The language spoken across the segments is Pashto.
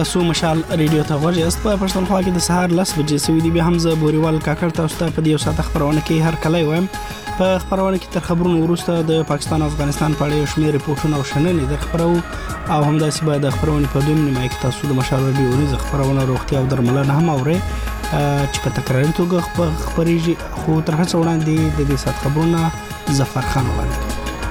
تاسو مشال ریډیو ته غوږ یاست. په پښتونخوا کې د سهار 10 بجې سوي دي. به حمزه بوريوال کاکړ تاسو ته په دې یو ساعت خبرونه کې هر کله وایم. په خبرونه کې تر خبرونو وروسته د پاکستان او افغانستان په اړه شمېر ریپورتونه او شننې در خبرو او همداسې به د خبرونې په دویم نیمه کې تاسو د مشال ریډیو ورځ خبرونه روغتیا او درملنه هم اورئ چې په تکراري توګه خبرېږي. خو تر هڅه وړاندې د دې ساعت خبرونه ظفر خان وړاندې.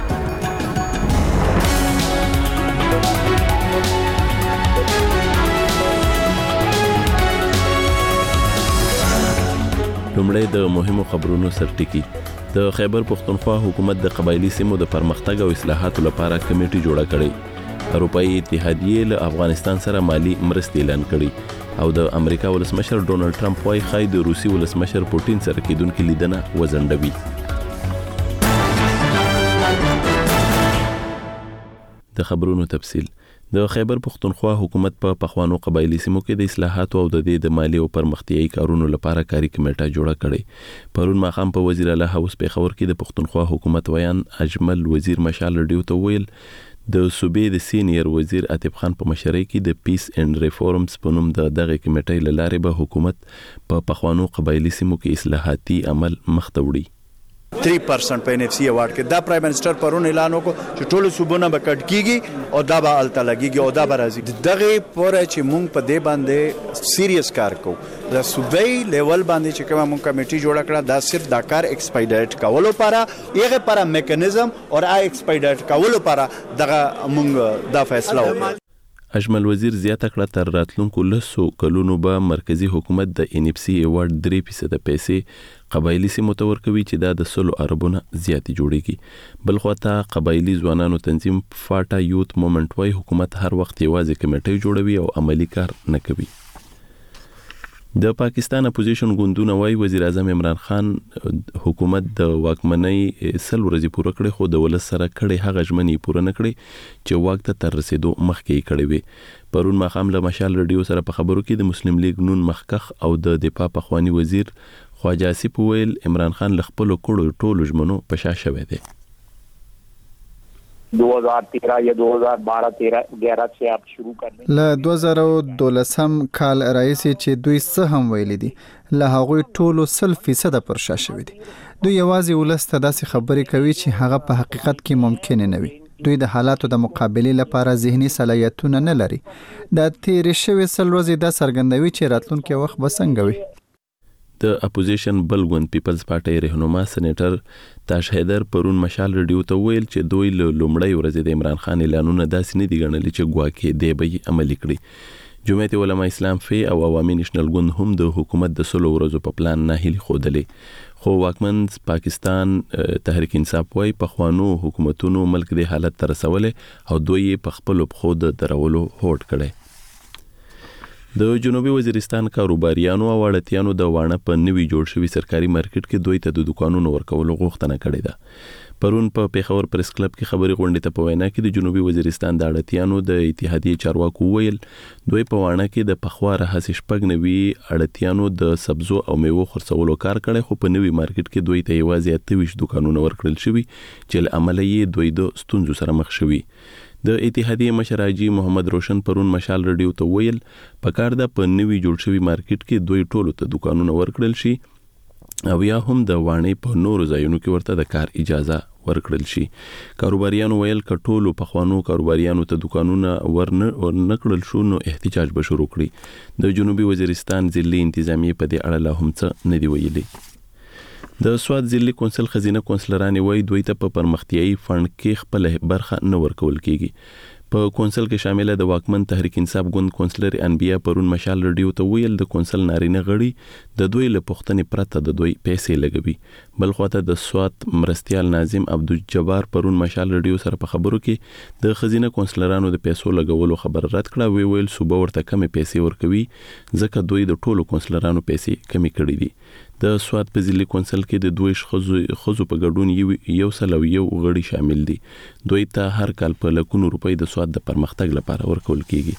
لومړی د مهمو خبرونو سرټکی. د خیبر پختونخوا حکومت د قبایلی سیمو د پرمختګ او اصلاحاتو لپاره کمیټه جوړه کړې. اروپایي اتحادیه له افغانستان سره مالی مرستې اعلان کړې او د امریکا ولسمشر ډونالد ټرمپ وايي خای د روسي ولسمشر پوتین سره کېدونکې لیدنه وزندوي. د خبرونو تفصیل. د خیبر پختونخوا حکومت په پخوانو قبایلی سیمو کې د اصلاحاتو او د مالی او پرمختیایي کارونو لپاره کاري کمیټه جوړه کړې. پرون ماښام په وزیر اعلی هاوس پیښور کې د پختونخوا حکومت ویان اجمل وزیر مشال ریډیو ته ویل د صوبې د سینیئر وزیر عتیب خان په مشرۍ کې د پیس اینڈ ریفورمز په نوم د دغه کمیټې له لارې به حکومت په پخوانو قبایلی سیمو کې اصلاحاتي عمل مخته وړي. 3% په NFC اوارد کې دا پرایم منسٹر پرون اعلان وکړ چې ټول صوبونه به کټ کیږي او دا به الته لګيږي او دا به راځي. دغه پوره چې مونږ په دې باندې سیریس کار کوو. د صوبې لیول باندې چې کومه مونږ کمیټي جوړ کړه دا صرف دا کار ایکسپایډیټ کولو لپاره یغه لپاره میکانیزم او ایکسپایډیټ کولو لپاره دغه مونږ دا فیصله وکړه. اجمل وزیر زیاته کړه تر راتلونکو 10 کلونو به مرکزی حکومت د NFC ایوارډ 3% پیسې قبایلی سیمو ته ورکوي چې دا د 100 اربونه زیاتې جوړیږي. بل خواته قبایلی ځوانانو تنظیم فاټا یوت مومنت وايي حکومت هر وخت یوازې کمیټې جوړوي او عملی کار نه کوي. د پاکستان اپوزیشن ګوندونه وايي وزیر اعظم عمران خان حکومت د واکمنۍ 100 ورځې پوره کړې خو د ولس سره کړي هغه ژمنې پوره نه کړې چې واک ته تر رسیدو مخکې کړي وي. پرون ماښام له مشال ریډیو سره په خبرو کې د مسلم لیگ نون مخکخ او د دفاع پخوانی وزیر خواجه آصف ویل عمران خان ل خپل کړو ټولو ژمنو په شا شوی دی. 2013 یا 2012-13 سے آپ شروع کرنے له 2012 کال راځي چې دوی څه هم ویلي دي له هغوی ټولو 100% پر شا شوی دي. دوی یوازې ولست داسې خبرې کوي چې هغه په حقیقت کې ممکن نه وي. دوی د حالاتو د مقابله لپاره ذهني صلاحیتونه نه لري. د تیر شوی 100 ورځې د سرګندوي چې راتلونکي وخت بسنګوي. د اپوزیشن بلګون پیپلز پارټي رهنما سېنیټر تاش حیدر پرون مشال ریډیو ته ویل چې دوی لومړی ورځ د عمران خان اعلانونه داسې نه دي ګڼلي چې ګواکې دی به عملي کړي. جمعیت علماء اسلام فی او عوامي نېشنل ګوند هم د حکومت د 100 ورځو په پلان نه هلي خودلې. خو واکمن پاکستان تحریک انصاف وايي پخوانو حکومتونو ملک د حالت تر رسولې او دوی په خپل خو د درولو هوډ کړي. د جنوبي وزیرستان کاروباریانو او اړتیانو د وانه په نوي جوړ شوی سرکاري مارکیټ کې دوی ته د دکانونو ورکولو غوښتنه کړې ده. پرون په پیښور پریس کلب کې خبري غونډې ته په وینا کې د جنوبي وزیرستان د اړتیانو د اتحادیه چارواکو ویل دوی په وانه کې د پخواره هڅې شپږ نوي اړتیانو د سبزو او میوو خرڅولو کار کړي خو په نوي مارکیټ کې دوی ته یوازې 28 دکانونه ورکړل شوي چې له عمله یې دوی د ستونزو سره مخ شوي. د اتحادیه مشر حاجی محمد روشن پرون مشال ریډیو ته ویل پکار ده په نوي جوړ شوی مارکیټ کې دوی ټولو ته دکانونه ورکړل شي او یا هم د وانې په نورو ځایونو کې ورته د کار اجازه ورکړل شي. کاروباریانو ویل کټولو پخوانو کاروباریانو ته دکانونه ورنکړل شو نو احتجاج به شروع کړي. د جنوبي وزیرستان ضلعي انتظامیه په دې اړه لا هم څه نه دی ویلي. د سواد ضلعي کونسل خزینه کونسلرانې وایي دوی ته په پرمختیایي فند کې خپل برخه نه ورکول کیږي. په کونسل کې شامل د واکمن تحریک انصاف ګوند کونسلر انبیا پرون مشال ریډیو ته ویل د کونسل نارینه غړي د دوی له پښتنې پرته د دوی پیسې لګوي. بل خواته د سواد مرستيال ناظم عبدالجبار پرون مشال ریډیو سره په خبرو کې د خزینه کونسلرانو د پیسو لګولو خبر رد کړه. ویل صوبه ورته کمې پیسې ورکوي ځکه دوی د ټولو کونسلرانو پیسې کمې کړې دي. د سواد په ضلعي کونسل کې د دوی خزو په ګډون 101 غړي شامل دي. دوی ته هر کال په لکونو روپۍ د سواد د پرمختګ لپاره ورکول کیږي.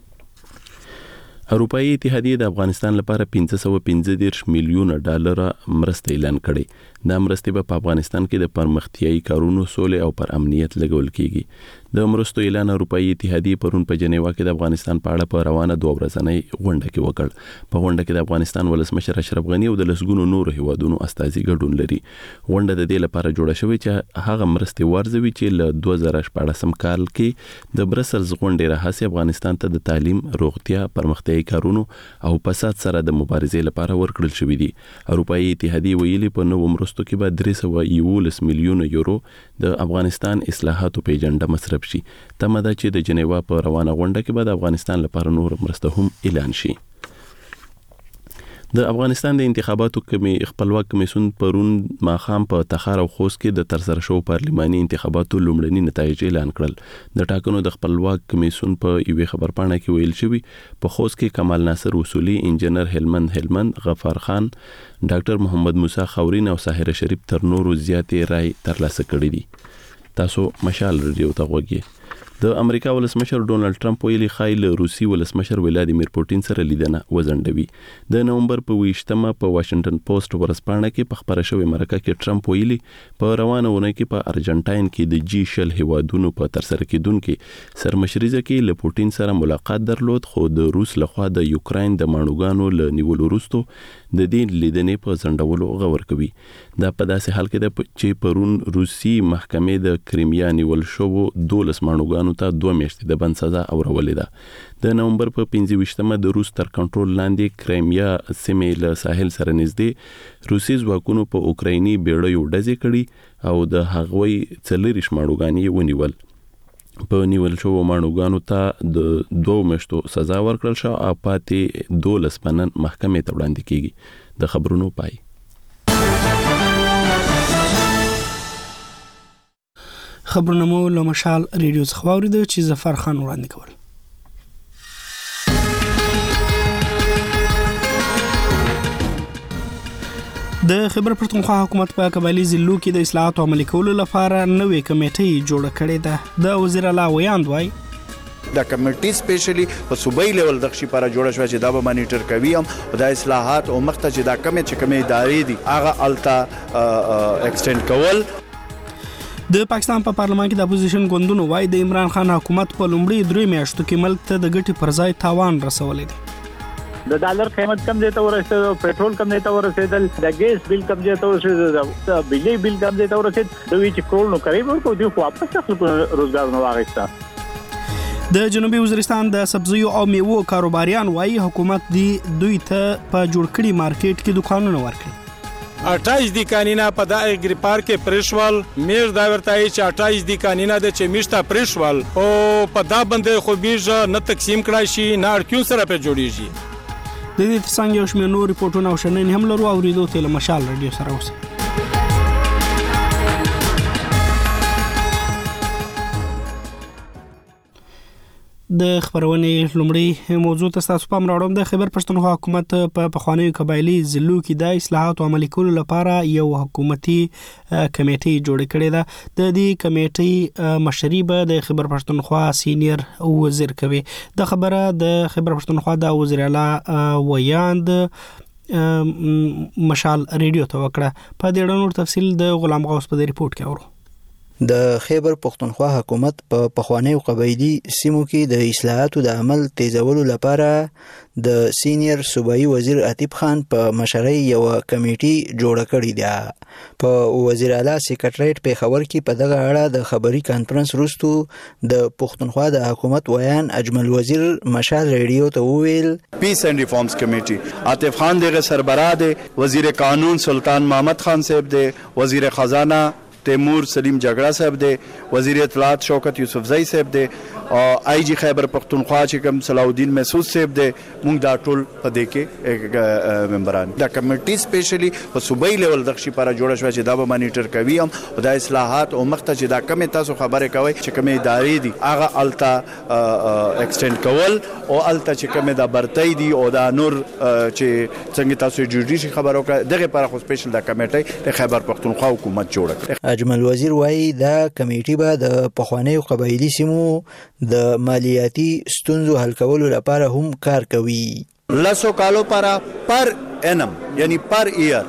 اروپایي اتحادیه د افغانستان لپاره 515 میلیون ډالر مرسته اعلان کړې. دا مرستې په افغانستان کې د پرمختیایي کارونو سولې او پر امنیت لګول کیږي. د مرستو اعلان اروپאי اتحادیه پرون په جنیوا کې د افغانستان په اړه په روانه 2 ورځنۍ غونډه کې وکړ. په غونډه کې د افغانستان ولسمشر اشرف غنی او د لسګونو نورو هیوادونو استازي ګډون لري. غونډه د دې لپاره جوړه شوې چې هغه مرستې ورزوي چې له 2014 کال کې د برسلز غونډې راهیسې افغانستان ته د تعلیم، روغتیا، پرمختیايي کارونو او فساد سره د مبارزې لپاره ورکړل شوې دي. اروپאי اتحادیه ویلي په نوو مرستو کې به 311 میلیونه یورو د افغانستان اصلاحاتو په ایجنډا مصرف شي. تمه ده چې د جنیوا په روانه غونډه کې به د افغانستان لپاره نور مرسته هم اعلان شي. د افغانستان د انتخاباتو خپلواک کمیسیون پرون ماښام په تخار او خوست کې د ترسره شو پارلماني انتخاباتو لومړني نتایج اعلان کړل. د ټاکنو د خپلواک کمیسیون په یوې خبرپاڼه کې ویل شوی په خوست کې کمال ناصر اصولي، انجنیر هلمند غفار خان، ډاکټر محمد موسی خورین او ساحر شریف تر نورو زیاتې رای ترلاسه کړې دي. تاسو مشال رادیو ته غوږی. د امریکا ولسمشر ډونالد ټرمپ ویلي خایل روسي ولسمشر ولادیمیر پوتین سره لیدنه وزندوي. د نومبر په 28مه په واشنگټن پوسټ ورځپاڼه کې په خبره شوې مرکه کې ټرمپ ویلي په روانه ونه کې په ارجنټاین کې د G20 هیوادونو په ترسره کېدونکو سرمشريزه کې له پوتین سره ملاقات درلود، خو د روس لخوا د یوکراین د مانوګانو له نیولو وروسته د دې لیدنې په ځنډولو غور کوي. دا په داسې حال کې ده چې پرون روسي محکمې د کریمیا نیول شو 12 مانوګانو ته 2 میاشتې د بند سزا اورولې ده. د نومبر په 25مه د روس تر کنټرول لاندې کریمیا سیمې له ساحل سره نږدې روسي ځواکونو په اوکرایني بیړیو ډزې کړي او د هغوی 40 مانوګانې ونیول. په نیول شو مانوګانو ته د 2 میاشتو سزا ورکړل شو او پاتې 12 پنن محکمې ته وړاندې کیږي. د خبرونو پای. خبرونه مو له مشال ریډیو څخه واوریدل چې ظفر خان وړاندې کول. د خیبر پښتونخوا حکومت په قبایلی ضلعو کې د اصلاحاتو عملي کولو لپاره نوې کمیټه جوړه کړې ده. د وزیر اعلی ویاند وای دا کمیټي سپیشلی په صوبایي لیول د خشي لپاره جوړه شوه چې دا به مانیټر کوي او د اصلاحات او مخته چې دا کمیټه ادارې دي هغه التا ایکسټند کول. د پاکستان په پارلمان کې د اپوزیشن ګوندونو وای د عمران خان حکومت په لومړي 3 میاشتو کې ملک ته د ګټې پر ځای تاوان رسولې دي. د ډالر قیمت کم دی ته ورسېد، پېټرول کم دی ته ورسېدل، د ګیس بل کم دی ته ورسېد، د بجلی بل کم دی ته ورسېد. دوی چې کول نو کوي ورکو دی خو واپس خپل روزګار نو واغستا. د جنوبي وزیرستان د سبزیو او میوو کاروباریان وایي حکومت دی دوی ته په جوړ کړي مارکیټ کې دکانونه ورکړي. 28 دی کانینا په د اګری پارک کې پرشوال میر دا ورتای چې 28 دی کانینا د چمیشتا پرشوال او په دا باندې خو بیرجه نه تقسیم کړای شي نه اړکیو سره په جوړیږي. د دې څنګه یو شمېر نور ریپورتونه او شننې هم لرو او ریډیو ته مشال رادیو سره اوسئ. د خبرونې لومړی موضوع ته تاسو پام راوړم. د خیبر پښتونخوا حکومت په پخوانیو قبایلی ضلعو کې د اصلاحاتو عملي کولو لپاره یو حکومتي کمیټه جوړه کړې ده. د دې کمیټې مشري به د خیبر پښتونخوا سینیئر وزیر کوي. د خبره د خیبر پښتونخوا د وزیر اعلی ویاند مشال ریډیو ته وکړه. په دې اړه نور تفصیل د غلام غوث په ریپورت کې اورو. د خیبر پښتونخوا حکومت په پخوانیو قبایلی سیمو کې د اصلاحاتو د عمل تیزولو لپاره د سینیئر صوبایي وزیر عتیب خان په مشرۍ یو کمیټه جوړه کړې ده. په وزیر اعلی سیکریټریټ په خبر کې په دغه اړه د خبري کانفرنس وروسته د پښتونخوا د حکومت ویان اجمل وزیر مشال ریډیو ته وویل پیس اینڈ ریفارمز کمیټي عاطف خان دغه سربراه دی، وزیر قانون سلطان محمد خان صاحب دی، وزیر خزانه تیمور سلیم جګړه صاحب دی، وزیر اطلاعات شوکت یوسف زئی صاحب دی او آی جی خیبر پختونخوا چې کوم صلاح الدین محسود صاحب دی. موږ دا ټول په دې کې ممبران دا کمیټي سپیشلی په صوبایي لیول د خشي لپاره جوړه شوه چې دا به مانیټر کوي او د اصلاحات او مخته چې دا کمه تاسو خبره کوي چې کومه ادارې دي هغه التا ایکسټند کول او التا چې کومه دا برتۍ دي او دا نور چې څنګه تاسو جوړی شي خبرو کوي دغه لپاره خو سپیشل دا کمیټي د خیبر پختونخوا حکومت جوړه کړه. اجمل وزیر وایي دا کمیټي به د پخوانیو قبایلی سیمو د مالیاتي ستونزو حل کولو لپاره هم کار کوي. لسو کالو پر انم یعنی پر ایئر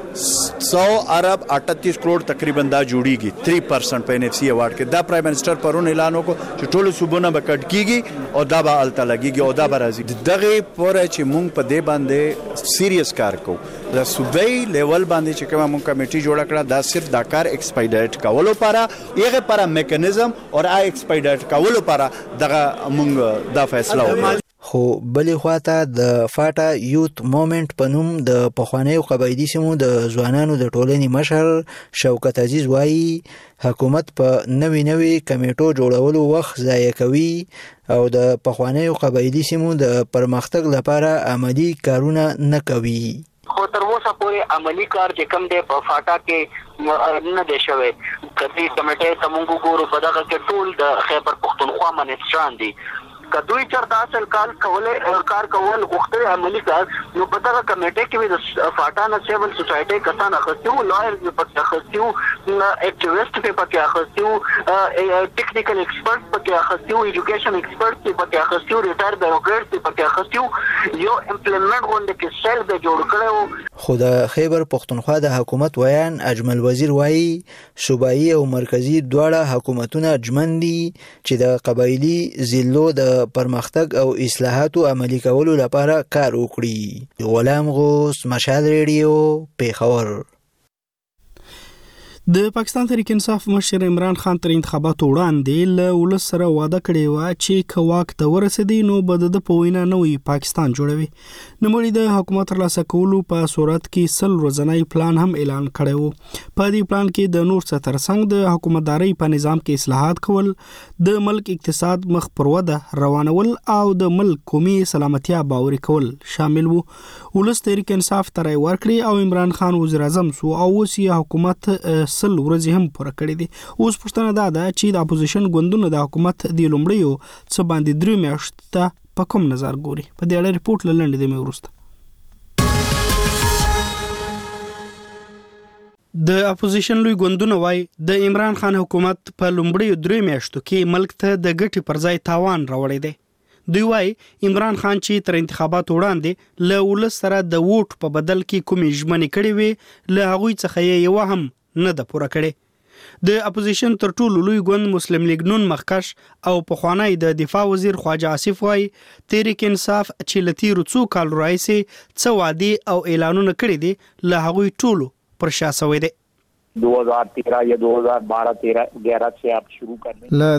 100 ارب 38 کروڑ تقریبا دا جوړیږي 3% په NFC ایوارډ کې. دا پرایم منسٹر پرون اعلان وکړ چې ټول صوبونه به کټ کیږي او دا به الته لګیږي او دا به راځي. دغه پوره چې مونږ په دې باندې سیریس کار کوو. د صوبای لیول باندې چې کومه مونږ کمیټي جوړ کړه دا صرف دا کار ایکسپایډیټ کولو لپاره یغه لپاره میکانیزم او ایکسپایډیټ کولو لپاره دغه مونږ دا فیصله وکړه. خو بلې خواته د فاټا یوت موومېنټ په نوم د پخوانیو قبایلي سیمو د ځوانانو د ټولنې مشر شوکت عزیز وایي حکومت په نوي کمیټو جوړولو وخت ضایع کوي او د پخوانیو قبایلي سیمو د پرمختګ لپاره عملی کارونه نه کوي. خو تر اوسه پورې عملی کار چې کوم دی په فاټا کې نه دی شوی. کدی کمیټې ته مونږ ګورو په دغه کې ټول د خیبر پښتونخوا منسټران دي. کدوې چرته اصل کار کول غوښتل عملی کار نو په دغه کمیټه کې د فاټا نه سیول سوسایټي کسان اخستیو لایر په اخستیو اکټیویسټ په پکې اخستیو ټیکنیکل ایکسپرټ پکې اخستیو ایجوکیشن ایکسپرټ په اخستیو ریټایر بیوروکرټ په اخستیو یو امپلیمنٹ غونډه کې سیل به جوړ کړو. خو د خیبر پښتونخوا د حکومت ویان اجمل وزیر وایي صوبایي او مرکزی دواړه حکومتونه اجمن دي چې د قبایلی ضلعو د پرمختګ او اصلاحاتو عملی کولو لپاره کار وکړي. غلام غوث، مشال ریډیو، پیښور. د پاکستان تحریک انصاف مشر عمران خان تر انتخاباتو وړاندې له ولس سره وعده کړې و چې کواک ته ورسېدي نو به د پوینا نوې پاکستان جوړوي. نوموړي د حکومت ترلاسه کولو په صورت کې 100 ورځنی پلان هم اعلان کړی و. په دې پلان کې د نور څه ترڅنګ د حکومتداري په نظام کې اصلاحات کول، د ملک اقتصاد مخ پر وده روانول او د ملک قومي سلامتیا باوري کول شامل وو. ولس تحریک انصاف ته رای ورکړي او عمران خان وزیر اعظم سو او اوس یې حکومت 100 ورځې هم پوره کړې دي. اوس پوښتنه ده چې د اپوزیشن ګوندونو د حکومت د لومړیو څه باندې 3 میاشتې ته په کوم نظر ګوري. په دې اړه ریپورت لنډ دی مې ورسته. د اپوزیشن لوی ګوندونه وای د عمران خان حکومت په لومړیو 3 میاشتو کې ملک ته د ګټې پر ځای تاوان راوړی دی. دوی وای عمران خان چې تر انتخاباتو وړاندې له ولس سره د ووټ په بدل کې کومې ژمنې کړې وي له هغوی څخه یې یو هم نه د پوره کړي. د اپوزیشن تر ټولو لوی ګوند مسلم لیگ نون مخکش او پخوانی د دفاع وزیر خواجه آصف وای تحریک انصاف چې لتیرو څو کال راځي څو وعده او اعلانونه کړي دي له هغوی ټولو پر شا سوی دي. 2013 یا 2012-13 سے آپ شروع کرنے له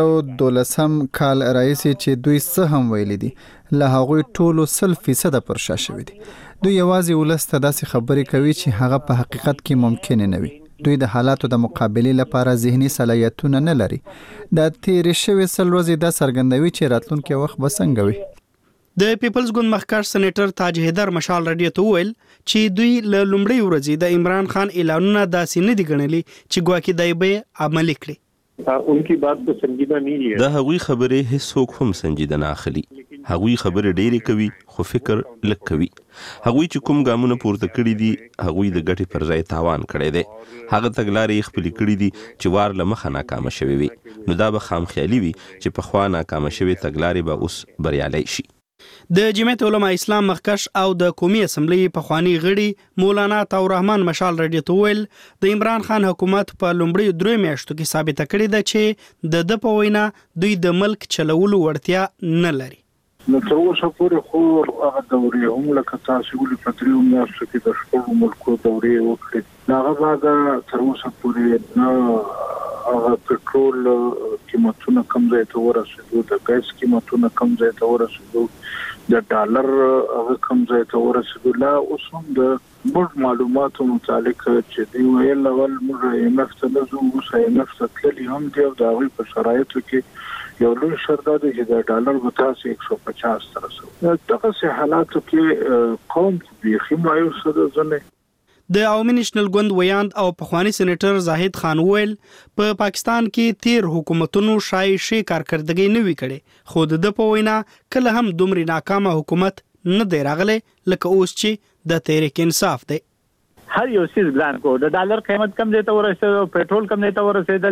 2012 کال راځي چې دوی څه هم ویلي دي له هغوی ټولو 100% پر شا شوی دي. دوی یوازې ولس ته داسې خبرې کوي چې هغه په حقیقت کې ممکن نه وي. دوی د حالاتو د مقابلې لپاره ذهني صلاحیتونه نه لري. د تیرې شوې 100 ورځې د سرګندوي چې راتلونکي وخت به څنګه وي. د پیپلز ګوند مخکښ سېنیټر تاج حیدر مشال رادیو ته وویل چې دوی له لومړۍ ورځې د عمران خان اعلانونه داسې نه دي ګڼلي چې ګواکې دی به عملي کړي. انکی بات کو سنجیدہ نہیں ہے. دا هغوی خبرې هیڅوک هم سنجیده نه اخلي. هغوی خبرې ډېرې کوي خو فکر لږ کوي. هغوی چې کوم ګامونه پورته کړي دي هغوی د ګټې پر ځای تاوان کړی دی. هغه تګلارې خپلې کړي دي چې وار له مخه ناکامه شوې وي. نو دا به خامخیالي وي چې پخوا ناکامه شوې تګلارې به اوس بریالۍ شي. د جمعیت علماء اسلام مخکښ او د قومي اسمبلی پخوانی غړي مولانا طاهر رحمان مشال رادیو ته ویل د عمران خان حکومت په لومړیو 3 میاشتو کې ثابته کړې ده چې د په وینا دوی د ملک چلولو وړتیا نه لري. نو تر اوسه پورې خو هغه دورې هم لکه تاسو ولې په 3 میاشتو کې د شپږ ملکو دورې وکړې. هغه بعد تر اوسه پورې نه هغه پټرول قیمتونه کم ځای ته ورسېدو، د ګاز قیمتونه کم ځای ته ورسېدو، د ډالر هغه کم ځای ته ورسېدو. لا اوس هم د موږ معلوماتو متعلق چې دی ویل اول موږ IMF ته نه ځو، اوس IMF ته تللي هم دي او د هغوی په شرایطو کې یو لوی شرط دی چې د ډالر به تاسو 150 ته رسوي. دغسې حالاتو کې قوم بیخي مایوس ده. ځنې د عوامي نېشنل ګوند ویاند او پخوانی سېنیټر زاهد خان ویل په پاکستان کې تیر حکومتونو شای کارکردګي نه وی کړي خو د په وینا کله هم دومره ناکامه حکومت نه دی راغلی لکه اوس چې د تحریک انصاف دی. هر یو سیس ګران کو د ډالر قیمت کم دی ته ورسېدل، پېټرول کم دی ته ورسېدل،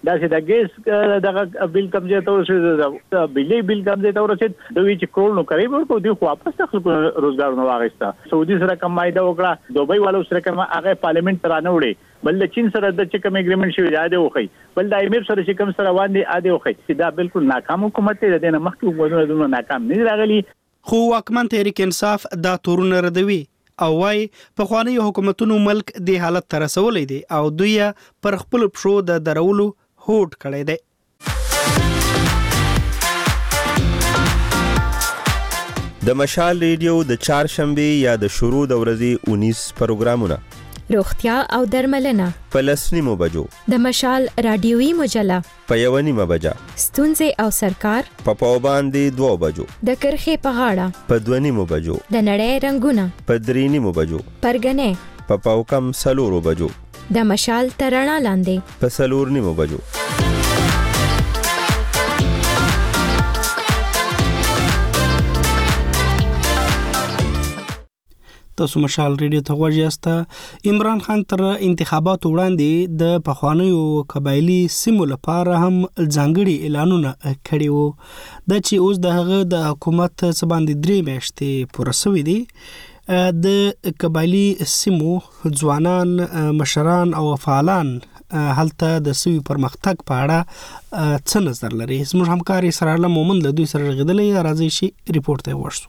دا چې د ګیس دغه بیل کم ځای ته ورسېد د بجلی بیل کم ځای ته ورسېد دوی چې کروڑ نو قریب ورکو دوی خو واپس خلکو روزګار نو واغسته سعودي سره کوم مایده وکړه دوبۍ والو سره کوم هغه پارلیمنت رانه وړي بل د چین سره د کوم اګریمنت شوی دی وخی بل د ایمیر سره چې کوم سره روان دي اده وخی چې دا بالکل ناکام حکومت دی د مخکې حکومتونو ناکام نه راغلي خو واکمن تحریک انصاف دا تورونه ردوي او وايي په خواني حکومتونو ملک د حالت تر رسولې دي او دوی پر خپل پښو د درولو هوډ کړی دی د مشال ریډیو د چهارشنبه یا د شروع د ورځې 19 پروګرامونه روغتیا او درملنه په 10:30 بجو د مشال رادیوي مجله په 1:30 بجه ستونزې او سرکار په پاوباندې 2 بجو د کرخې په غاړه په 2:30 بجو د نړۍ رنگونه په 3:30 بجو پرګنې په پاوکم 4 بجو د مشال ترڼا لاندې په 4:30 بجو تاسو مشال ریډیو ته غوږ یاست عمران خان تر انتخاباتو وړاندې د پخوانیو قبایلی سیمو لپاره هم ځانګړي اعلانونه کړي وو د چې اوس د هغه د حکومت څخه باندې 3 میاشتې پوره شوې دي د قبایلی سیمو ځوانان مشران او فعالان هلته د سوي پرمختګ په اړه څه نظر لري زموږ همکاري سرارله مومند له دوی سره غدلې راځي شي ریپورت ته ورسو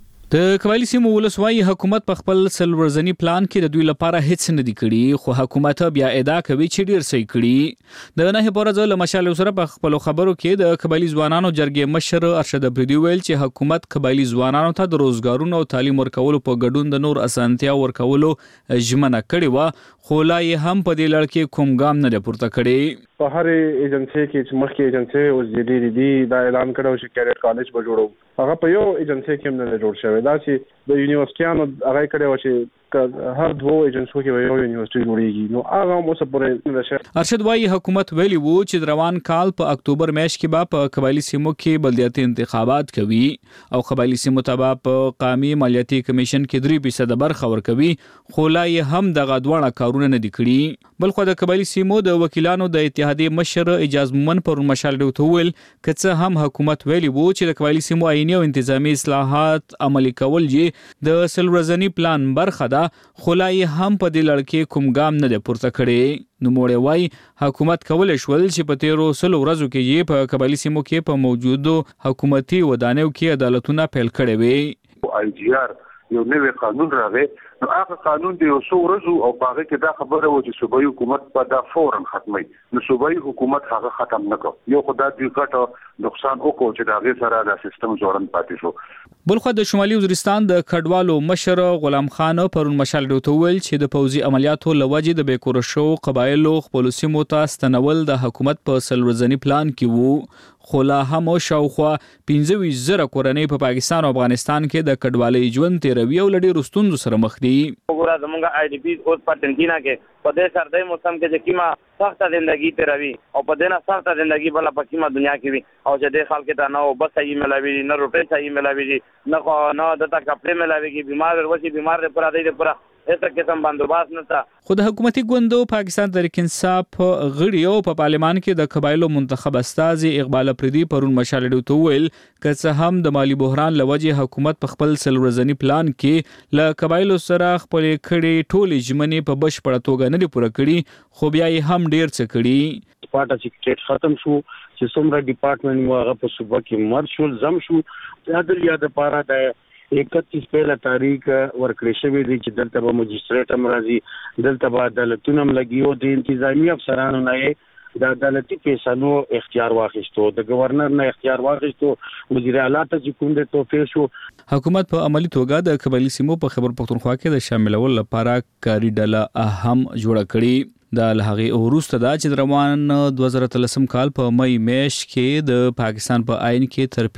د قبایلی سیمو ولسوالۍ حکومت په خپل سلورزنی پلان کې د دوی لپاره هیڅ نه دی کړی خو حکومت بیا ادعا کوي چې ډیر صحیح کړی د نه پورز له مشال سره په خپل خبرو کې د قبایلی ځوانانو جرګې مشر ارشد افریدي ویل چې حکومت قبایلی ځوانانو ته د روزګارونو او تعلیم ورکولو په ګډون د نور اسانتیا ورکولو ژمنه کړې و خو لا یې هم په دې لړ کې کوم ګام نه پورته کړی په هر ایجنسی کې چې مخکې ایجنسی اوس جدي دا اعلان کړو چې کیډټ کالج به جوړو هغه په یو ایجنسی کې هم نه جوړ شوی دا چې د یونیورسيټیانو هغه کړو چې هر دوه ایجنسیو کې یو یونیورسيټي جوړیږي نو هغه مو سپورې نشه ارشد وايي حکومت ویلی وو چې روان کال په اکتوبر میاشت کې به په قبایلی سیمو کې بلدیاتي انتخابات کوي او قبایلی سیمو ته په قومي مالیاتي کمیشن کې 3% برخه ورکوي خو لا یې هم دغه دوه کارونه نه دي کړی بلخو د قبایلی سیمو د وکیلانو د اتحادیې مشر اجاز مومن پر مشال ډیوته ویل کڅه هم حکومت ویلی وو چې د قبایلی سیمو آئینی او انتظامی اصلاحات عملي کول چې د سلورزنی پلان برخه ده خو لا یې هم په دې لړ کې کوم ګام نه دی پورته کړی نو موړې وای حکومت کولای شول چې په 13 ورځو کې یې په قبایلی سیمو کې په موجودو حکومتي ودانیو کې عدالتونه پیل کړي وي آی جی آر یو نوې قانون راغی نو هغه قانون دی یو څو ورځې او هغه کې دا خبره و چې صوبایي حکومت په دا فورن ختمي نو صوبایي حکومت هغه ختم نکړ یو خدای دې کټ نقصان وکړو چې دا غي سره دا سیستم جوړن پاتې شو بلخو د شمالي وزیرستان د کډوالو مشر غلام خان پرون مشال ډوته ویل چې د پوزي عملیاتو لوجې د بیکور شو قبایلو خپل سیمو ته ستنول د حکومت په سلورزنی پلان کې وو خو لا هم شاوخوا 15,000 کورنۍ په پاکستان او افغانستان کې د کډوالۍ ژوند تیروي او لړۍ رستوندو سره مخ دي وګوره زمونږ آی ډی پی اوس په ټنکینا کې په دې سردی موسم کې چې کیما سخته ژوندۍ تیروي او په دې نه سخته ژوندۍ بل په کیما دنیا کې وي او چې د خلک ته نه بس صحیح ملاوي نه روټي صحیح ملاوي نه دتا کپڑے ملاوي بیمار ورشي بیمار پر دې پورا ایسا قسم بندوباست نشته خو د حکومتي ګوندو پاکستان تحریک انصاف غړي او په پارلمان کې د قبایلو منتخب استاذ اقبال افریدي پرون مشال ډیوته ویل که هم د مالی بحران لوجه حکومت په خپل سلورزنی پلان کې ل قبایلو سره خپل کړي ټولې ژمنې په بشپړه توګه نه پوره کړي خو بیا یې هم ډیر څه کړي پاټه چې ختم شو چې څومره ډپارټمنټ مو هغه په صوبه کې مر شو زم شو عدل یاد پاره د 31 پهله تاریخ ورکړی شوی دی چې دلته به مجستریټ هم راځي دلته به عدالتونه هم لګي او د انتظامی افسرانو نه د عدالتي فیصلو اختیار واخیستو د گورنر نه اختیار واخیستو وزیر اعلی ته چې کوم د توفیق شو حکومت په عملی توګه د قبایلی سیمو په خیبر پختونخوا کې د شاملول لپاره کاری ډله اهم جوړه کړي د لهغه وروسته دا چې روان 2013 کال په مې میاشت کې د پاکستان په آئین کې تر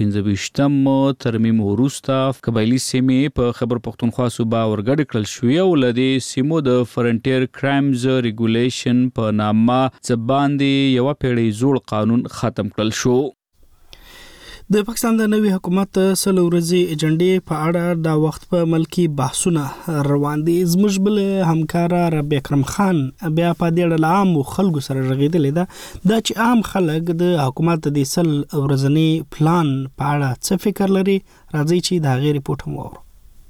15 ترمیم وروسته قبایلی سیمې په خیبر پختونخوا صوبه ورګډ کړل شوې او لدی سیمو د فرنټیر کرایمز ریګولیشن په نامه ځباندې یو پیړۍ زوړ قانون ختم کړل شو د پاکستان د نوي حکومت سلو ورځې ایجنډې په اړه د وخت په ملکی بحثونه روان دي. زموږ بل همکار ربی اکرم خان بیا په دې اړه عام خلکو سره رغیدلې ده دا چې عام خلک د حکومت د سل ورځنی پلان په اړه څه فکر لري. راځي چې دا غیر ریپورت هم وورو.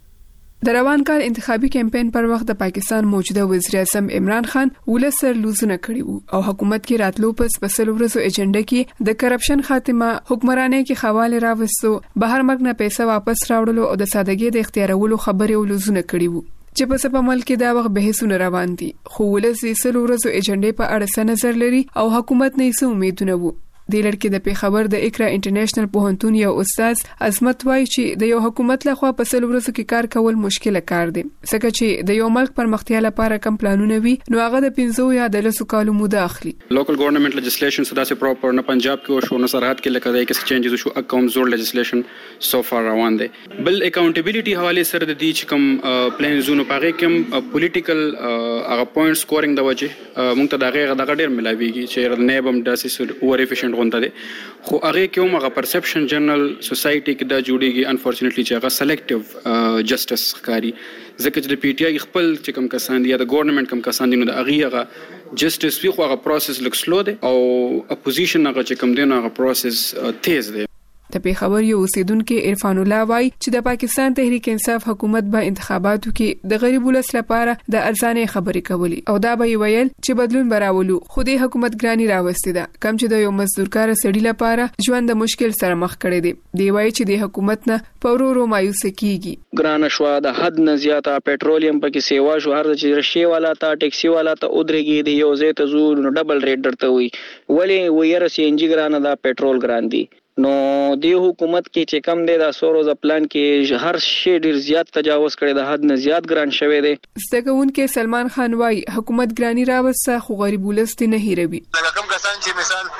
د روان کال انتخابي کمپاین پر وخت د پاکستان موجوده وزیر اعظم عمران خان ولسر لوزونه کړی وو او حکومت کې راتلو پس په سلو ورځو ایجنډا کې د کرپشن خاتمه، حکمرانۍ کې خواله راوستو، بهر مرګ نه پیسې واپس راوړلو او د سادهګۍ د اختیارولو خبرې ولوزونه کړی وو چې په سبا ملک دا وخت بحثونه روان دي. خو ولس د سلو ورځو ایجنډا په اړه څه نظر لري او حکومت نه څه امیدونه وو. د لړ کې د پیښور د اقرا انټرنیشنل پوهنتون یو استاد عظمت وایي چې د یو حکومت لخوا په سلو ورځو کې کار کول مشکل کار دی ځکه چې د یو ملک پرمختیا لپاره کم پلانونه وي نو هغه د 15 یا د 10 کالو موده اخلي. لوکل ګورنمنت لیجسلیشن سدا سه پراپر نه پنجاب کې او شو نه سرحد کې لکه د کې چینجز شو اکم زور لیجسلیشن سو فار روان دی. بل اکاونټیبিলিټي حواله سره د دې چې کوم پلان زونو پاره کوم پولیټیکل هغه پوینټ سکورینګ د وجه مونږ ته دغه ډیر ملاويږي چې نه بم داسې اوور افیشنت غونډه ده خو هغه کوم هغه پرسپشن جنرال سوسايټي کې دا جوړيږي انفورچونټلی چې هغه سلیکټیو جسټس ښکاری ځکه چې د پی ټی آی خپل چې کوم کسان دي یا د ګورنمنت کوم کسان دي نو د هغه جسټس وی خو هغه پروسس لک سلو دی او اپوزیشن هغه چې کوم دی نو هغه پروسس تیز دی. د پیښور یو اوسیدونکو عرفان الله وای چې د پاکستان تحریک انصاف حکومت به انتخاباتو کې د غریب ولس لپاره د ارزانه خبرې کوي او دا به ویل چې بدلون براولو خو د حکومت ګرانی راوستي ده کم چې د یو مزدورکار سړي لپاره ژوند د مشکل سره مخ کړي دي. دی وای چې د حکومت نه پورو مایوس کیږي. ګران شو د حد نه زیاته پېټرولیم پکې سیوا شو هر چې رشي والا تا ټیکسي والا ته ودرېږي دی یو زیت زور ډبل ریټ درته وي ولی وير سی ان جی ګران دا پېټرول ګران دی نو د حکومت کې چې کم دی د سورو ز پلان کې هر شی ډیر زیات تجاوز کړي د حد نه زیات ګران شوی دی. ستګون سلمان خان وای حکومت ګرانی راوسته خو غریب ولست نه هیروي. کم کسان چې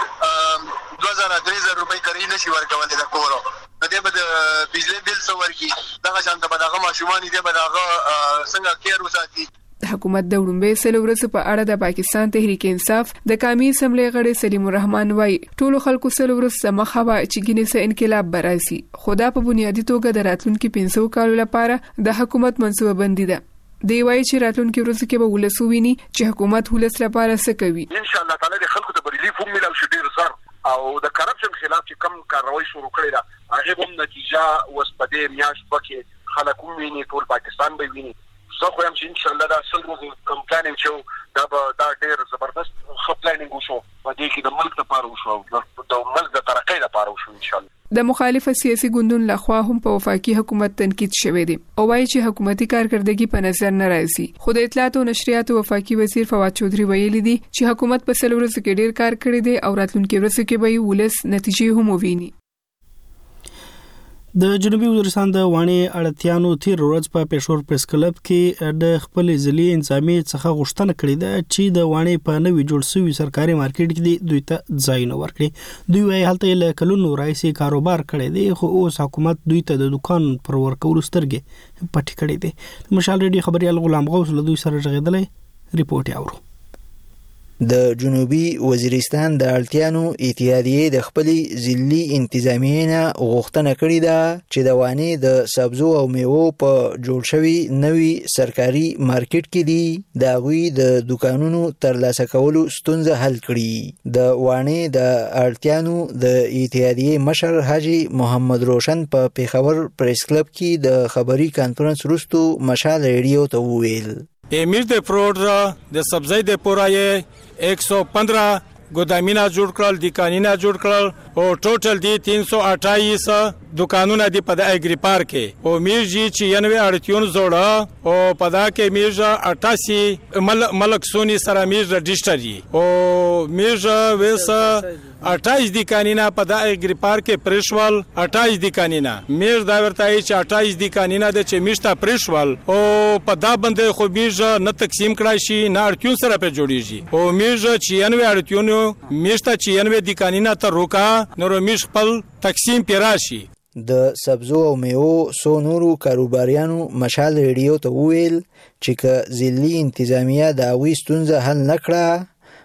مثال 2000-3000 روپۍ کړی نشي ورکولای د کورو نو دې به بجلی بیل څو ورکی دغه شان ته به دغه ماشومان دې به دغه څنګه کیر وساتي. حکومت د وړاندې سلو ورځې په اړه د پاکستان تحریک انصاف د قومي اسمبلی غړي سلیم الرحمن وای ټول خلکو سلو ورځې مخه چې ګینه انقلاب براسي خدا په بنیادی توګه د راتلونکو 500 کالو لپاره د حکومت منصوبه بندي ده. دی وای چې راتلونکو ورځو کې به ولسو ویني چې حکومت ولس لپاره څه کوي. ان شاء الله تعالی د خلکو ته ریلیف هم ملو شي ډیر زر او د کرپشن خلاف چې کم کاروایی شروع کړی دا هغه هم نتیجه وسپدې میاش پکې خلک ویني ټول پاکستان به ویني. زه خو هم چې ان شاء الله دا سلګو کوم پلانینګ شو دا ډیر زبردست خو پلانینګ وشو په دې کې د ملک لپاره وشو د ملک د ترقۍ لپاره وشو ان شاء الله. د مخالف سیاسي ګوندونو لخوا هم په وفاقي حکومت تنقید شوی دی او وايي چې حکومتي کارکردګي په نظر نه راځي. خو د اطلاعات او نشریات وفاقي وزیر فواد چودري ویلي دي چې حکومت په سلو ورځو کې ډیر کار کړی دی او راتلونکي ورځو کې به ولس نتیجې هم وویني. د جنوبي وزیرستان د وانی اړتیانو تیر ورځ په پېښور پریس کلب کې د خپل ځلي انځامي څخه غوښتنه کړې ده چې د وانی په نوې جوړ شوی سرکاري مارکیټ کې دوی ته ځای نه ورکړي. دوی وايي هلته له کلونو راځي کاروبار کړی دی خو اوس حکومت دوی ته د دکان پر ورکول سترګې پټ کړی دی. مشال ریډیو خبريال غلام غوث له دوی سره غږیدلې ریپورت یاورو. د جنوبي وزیرستان د اړتیانو اتحادیې د خپل ځلي انتظامیې نه غوښتنه کړې ده چې د وانی د سبزو او میوو په جوړ شوی نوي سرکاري مارکیټ کې دي د غوي د دکانونو ترلاسه کولو ستونزه حل کړي. د وانی د اړتیانو د اتحادیې مشر حاجی محمد روشن په پیښور پریس کلب کې د خبري کانفرنس وروسته مشال ریډیو ته وویل امیر د پروډرا د سبزی د پورای 115 ګودامینه جوړ کړل د کانینا جوړ کړل او ټوټل دی 328 دکانونه دی په د اګری پارک کې او میرجی 96 اړتیون زوړه او پدا کې میرجا 88 ملک سونی سره میرجا ډیشټری او میرجا ویس 28 دی کانینا په د اګری پارک کې پرشوال 28 دی کانینا میر دا ورته چې 28 دی کانینا د چې میشتا پرشوال او په دا باندې خو میرجا نه تقسیم کړای شي نه اړتیون سره په جوړیږي او میرجا 96 اړتیون میشتا 96 دی کانینا ته روکا نور میش خپل تقسیم پیراشي. د سبزو او میوو سو نورو کاروباریانو مشال ریډیو ته وویل چې که ځلي انتظامیه د اوی ستونزه حل نکړه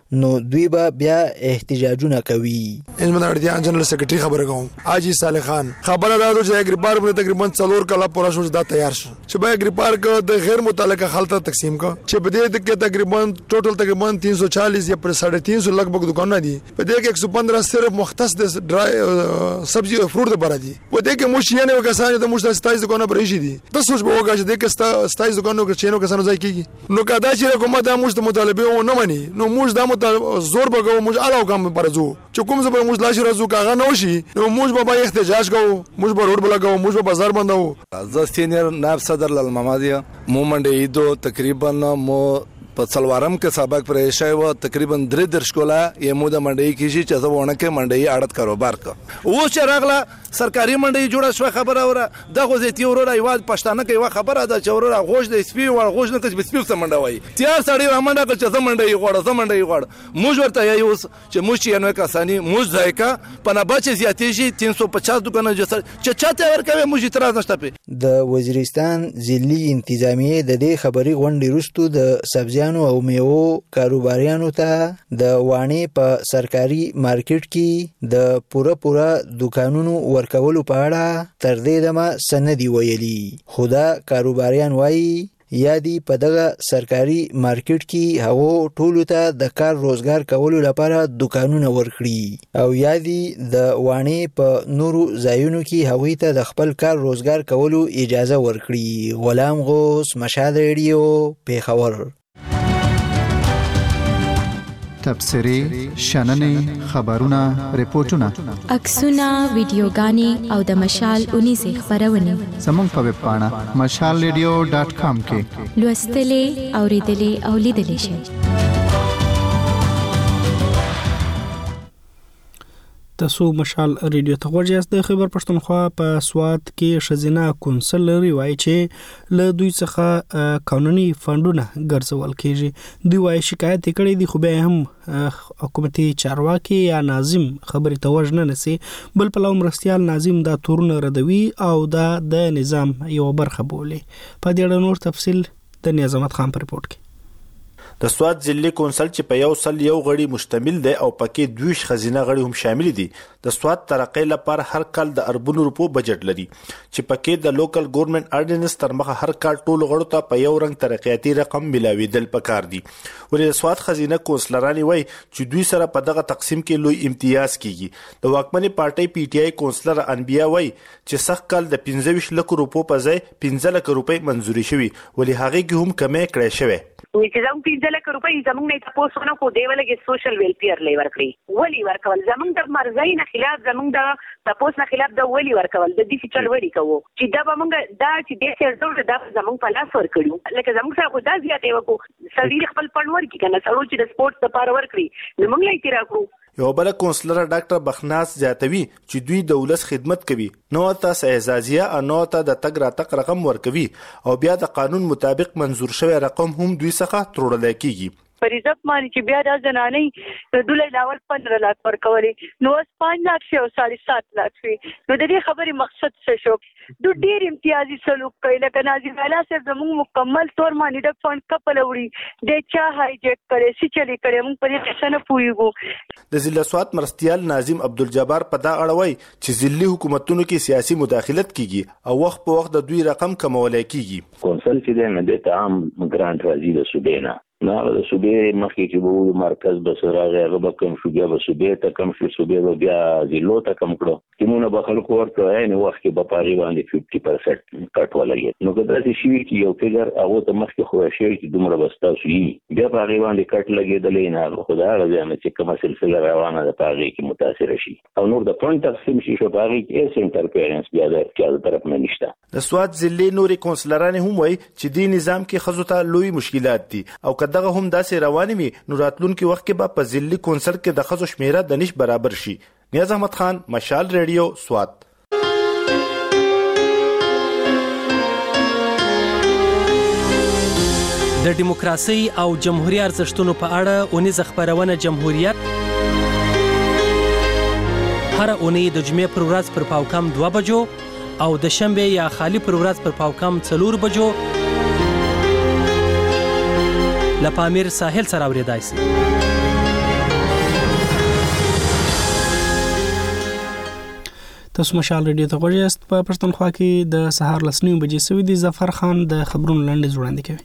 نو دوی به بیا احتجاجونه کوي. انجمن اړتیا جنرال سیکریټری خبره کوم حاجی صالح خان خبره دا چې اګریپار په تقریبا 4 کاله پورا شو دا تیار شو چې به اګریپار کو د غیر متعلقه خلطه تقسیم کو چې په دې کې تقریبا ټوټل تقریبا 340 یا پر 350 لګبګ دکانونه دي په دې کې 115 صرف مختص د ډرای سبزی او فروټ لپاره دي په دې کې موږ یې نه وکاسانه د موږ 27 دکانونه پرې شي دي تاسو سوچ به وکړئ چې دې کې 27 دکانونو کې چینو کسانو ځای کیږي نو کدا چې حکومت د موږ مطالبه نه مني نو موږ د زور بګو موږ علاوه کوم پرځو چې کوم څه به موږ لاشي راځو کاغه نه وشي نو موږ به احتجاج کوو موږ به روډ بلګو موږ به بازار بندو. زه سینیئر نائب صدر لال محمدیه مو منډه ایدو تقریبا مو په څلورم کې سبق پرې شوی و تقریبا 3 کولا یې مو د منډي کې شي چې زه ونه کې منډي اړت کاروبار کا اوس چې راغله سرکاري منډي جوړه شو خبره اوره دغه زیتی اوره ایواز پښتانه کې وا خبره ده چې اوره غوښ د سپي او غوښ نه کې سپي سم منډه وای تیار سړی رامنډه چې زه منډي غوړه زه منډي غوړ موږ ورته یې اوس چې موږ یې نو کسانی موږ ځایکا پنه بچ زیاتې شي 350 دکانه چې چاته ورکوي موږ اعتراض نشته په د وزیرستان ضلعي انتظامیه د دې خبري غونډې وروسته د سبزیانو او میوو کاروباریانو ته د وانې په سرکاري مارکیټ کې د پوره دکانونو ورکولو په اړه تر دې دمه سندي ویلي خدا کاروباریان وایي یادی په دغه سرکاري مارکیټ کې هغه ټولو ته د کار روزګار کولو لپاره دکانونه ورکړي او یادی د وانې په نورو ځایونو کې هغه ته د خپل کار روزګار کولو اجازه ورکړي. غلام غوث مشال ریډیو پیښور. تبصرې شننې خبرونه ریپورتونه عکسونه ویډیوګانې او د مشال 19 خبرونه زموږ په ویب پاڼه mashalradio.com کې لوستلې اوریدلې او لیدلې شئ. تاسو مشال ریډیو ته ورجاست. د خیبر پښتونخوا په سوات کې شزینا کونسل لري وایي چې له دوی څخه قانوني فندونه ګرځول کیږي. دوی وایي شکایت کړي دي خو به هم حکومتي چارواکي یا ناظم خبري توجه نه نسی بل په لوم رستيال ناظم دا تورونه ردوي او دا د نظام یو برخه بولي. په دې اړه نور تفصیل د نظامت خان پر رپورت کې. د سوات ضلعي کونسل چې په یو سل یو غړي مشتمل دی او پکې 2 خزینه غړي هم شامل دي د سوات ترقی لپاره هر کال د اربونو روپو بجټ لري چې پکې د لوکل ګورنمنت اورډیننس تر مخه هر کال ټول غړو ته په یو رنګ ترقیاتي رقم ملاويدل پکار دي. ولې د سوات خزینه کونسلرانی وای چې دوی سره په دغه تقسیم کې لوی امتیاز کیږي. د واکمنۍ پارټي پی ټی آی کونسلر انبیا وای چې سخت کال د 15 لک روپو په ځای 15 لک روپۍ منزوري شوی ولې هغه کې هم کمې کړې شوی. چې زموږ 15 لک روپۍ زموږ نه تاسو نه کو دی ولګي سوشل ویلفیر لیور کړی ولی ورکول زموږ د مرزای نه خلاف زموږ د تاسو نه خلاف د ولی ورکول د دې چل وړي کوو چې دا به موږ دا چې د سرټو د زموږ په لاس ورکړو لکه زموږ سره خو دا زیاتې وکړو سړي خپل پړور کې کنه سړو چې د سپورت لپاره ورکړي نو موږ یې تیرا کړو. یو بل کونسلر ډاکټر بخناس زیاتوي چې دوی د ولس خدمت کوي نو تاسو اعزازیه انو ته د تګ راتق رقم ورکوي او بیا د قانون مطابق منزور شوی رقم هم دوی څخه ترورل کیږي. پریزب مانی چې بیا د زنانې د دولې لاول 15 لک ورکولې نو 5 لک شو 7.5 لک شي نو د دې خبرې مقصد څه شو دو ډیر امتیازي سلوک کوي لکه ناظم اعلی صاحب زموږ مکمل تور مانی د فند کپل وړي د چا هایجیک کړي سی چلی کړي موږ پرې څه نه پويګو. د ضلع سوات مرستيال ناظم عبدالجبار په دا اړوي چې ضلعي حکومتونو کې سیاسي مداخلت کیږي او وخت په وخت د دوی رقم کمولای کیږي. کونسل چې د عام ګرانټ راځي د صوبې نه د صوبې مخکې چې وو مرکز بسراغه هغه به کم شو بیا به صوبې ته کم شو صوبې به بیا ضلعو ته کم کړو تیمونه به خلکو ورته عین وخت کې به پاري باندې 50% کټ ولګي نو کله چې شي چې یو فګر هغه ته مخکې خو شي چې دومره بستا شي بیا په هغه باندې کټ لګېدلې نه خدا راځي چې کومه سلسله روانه ده پاره کې متاثر شي او نور د پوینټ تقسیم شي شو پاره کې انټرفیرنس بیا د چا طرف نه نشته. د سوات ضلع نوري کونسلران هم وای چې د نظام کې خزو ته لوی مشکلات دي او کداغه هم داسې رواني وي نو راتلونکي وخت کې به په ضلعي کونسل کې د خزو شمیره د نش برابر شي. نیاز احمد خان مشال ریډیو سوات. د دیموکراسي او جمهوریت ارزښتونو په اړه اونیزه خبرونه جمهوریت هر اونۍ د جمعې پر ورځ پر پاوکم 2 بجو او د شنبه یا خالی پر ورځ پر پاوکم 4 بجو لپامیر ساحل سره اوریدای شي. تاسو مشال ریډیو ته غوږی یاست. په پښتونخوا کې د سهار 9 بجې سوي دي. ظفر خان د خبرونو لاندې وړاندې کوي.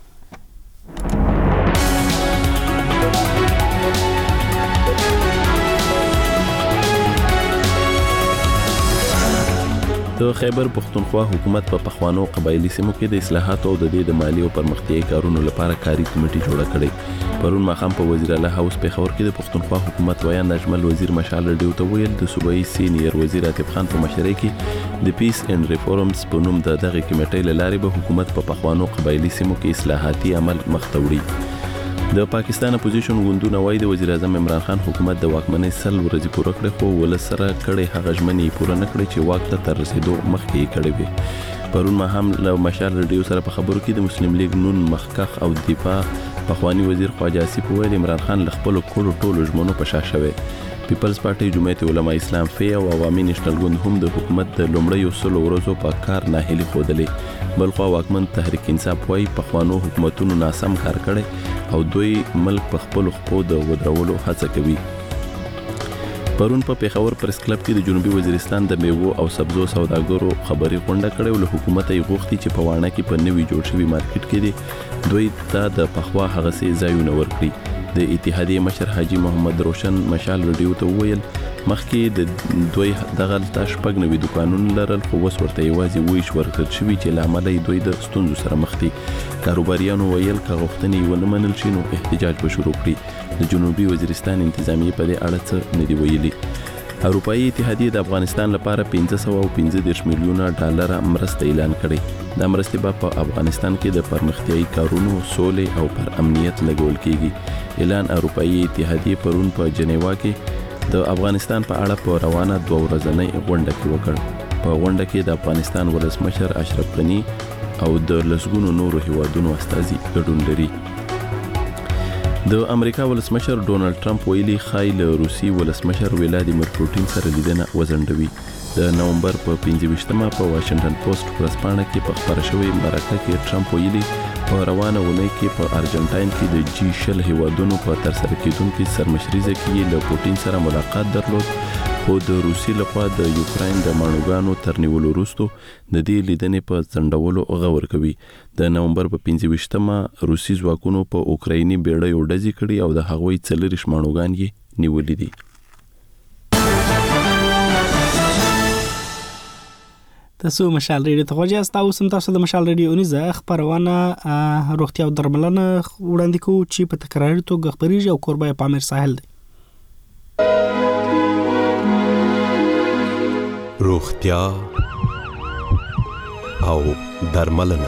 د خیبر پښتونخوا حکومت په پخوانو قبایلی سیمو کې د اصلاحاتو او د مالی او پرمختیایي کارونو لپاره کاري کمیټه جوړه کړې. پرون ماښام په وزیر اعلی هاوس پیښور کې د پښتونخوا حکومت ویاند اجمل وزیر مشال ریډیو ته ویل د صوبایي سینیر وزیر عاطف خان په مشرۍ کې د پیس اینډ ریفورمز په نوم د دغه کمیټې له لارې به حکومت په پخوانو قبایلی سیمو کې اصلاحاتي عمل مخ ته وړي. د پاکستان اپوزیشن غوندونه وایي د وزیر اعظم عمران خان حکومت د واکمنۍ 100 ورځې پوره کړې خو ولس سره کړې هغه ژمنې پوره نه کړې چې واک ته تر رسیدو مخکې یې کړې وې. پرون ماښام له مشال ریډیو سره په خبرو کې د مسلم لیگ نون مخکخ او دفاع پخوانی وزیر خواجه آصف وویل عمران خان له خپلو ټولو ژمنو په شا شوی. پیپلز پارټي جمعیت علما اسلام فی او عوامي نېشنل ګوند هم د حکومت د لومړیو 100 ورځو په کار ناهیلي ښودلې. بلخوا واکمن تحریک انصاف وایي پخوانو حکومتونو ناسم کار کړی او دوی ملک په خپلو خپو د ودرولو هڅه کوي. پرون په پیښور پریس کلب کې د جنوبي وزیرستان د میوو او سبزو سوداګرو خبري غونډه کړې او له حکومت یې غوښتي چې په وانه کې په نوي جوړ شوي مارکیټ کې دي دوی ته د پخوا هغه سي ځایونه ورکړي. د اتحادیه مشر حاجی محمد روشن مشال ریډیو ته وویل مخکې د دوی دغه شپږ نوي دکانونه لرل خو اوس ورته یوازې ویش ورکړل شوي چې له امله دوی د ستونزو سره مخ دي. کاروباریانو ویل که غوښتنې ونه منل شي نو احتجاج به شروع کړي. د جنوبي وزیرستان انتظامیه په دې اړه څه نه دی ویلي. اروپایي اتحادیه د افغانستان لپاره 515 میلیونه ډالر مرسته اعلان کړې. دا مرستې به په افغانستان کې د پرمختیایي کارونو، سولې او پر امنیت لګول کیږي. اعلان اروپایي اتحادیه پرون په جنیوا کې د افغانستان په اړه په روانه 2 ورځنۍ غونډه کې وکړ. په غونډه کې د افغانستان ولسمشر اشرف غنی او د لسګونو نورو هیوادونو استازي ګډون لري. د امریکا ولسمشر ډونالد ټرمپ ویلي خای له روسي ولسمشر ولادیمیر پوتین سره لیدنه وزندوي. د نومبر په 25مه په واشنگټن پوسټ ورځپاڼه کې په خبره شوې مرکه کې ټرمپ ویلي په روانه ونې کې په ارجنټاین کې د G20 هیوادونو په ترسره کېدونکو سرمشريزه کې له پوتین سره ملاقات درلود خو د روسي لخوا د یوکراین د مانوګانو تر نیولو وروسته د دې لیدنې په ځنډولو غور کوي. د نومبر په 25مه روسي ځواکونو په اوکرایني بیړۍ ډزې کړې او د هغوی 40 مانوګان یې نیولې دي. تاسو مشال ریډیو ته غوږی یاست. اوس هم تاسو د مشال ریډیو اونیزه خبرونه روغتیا او درملنه وړاندې کوو چې په تکراري توګه خبريږي او کوربه پامیر ساحل دی. روغتیا او درملنه.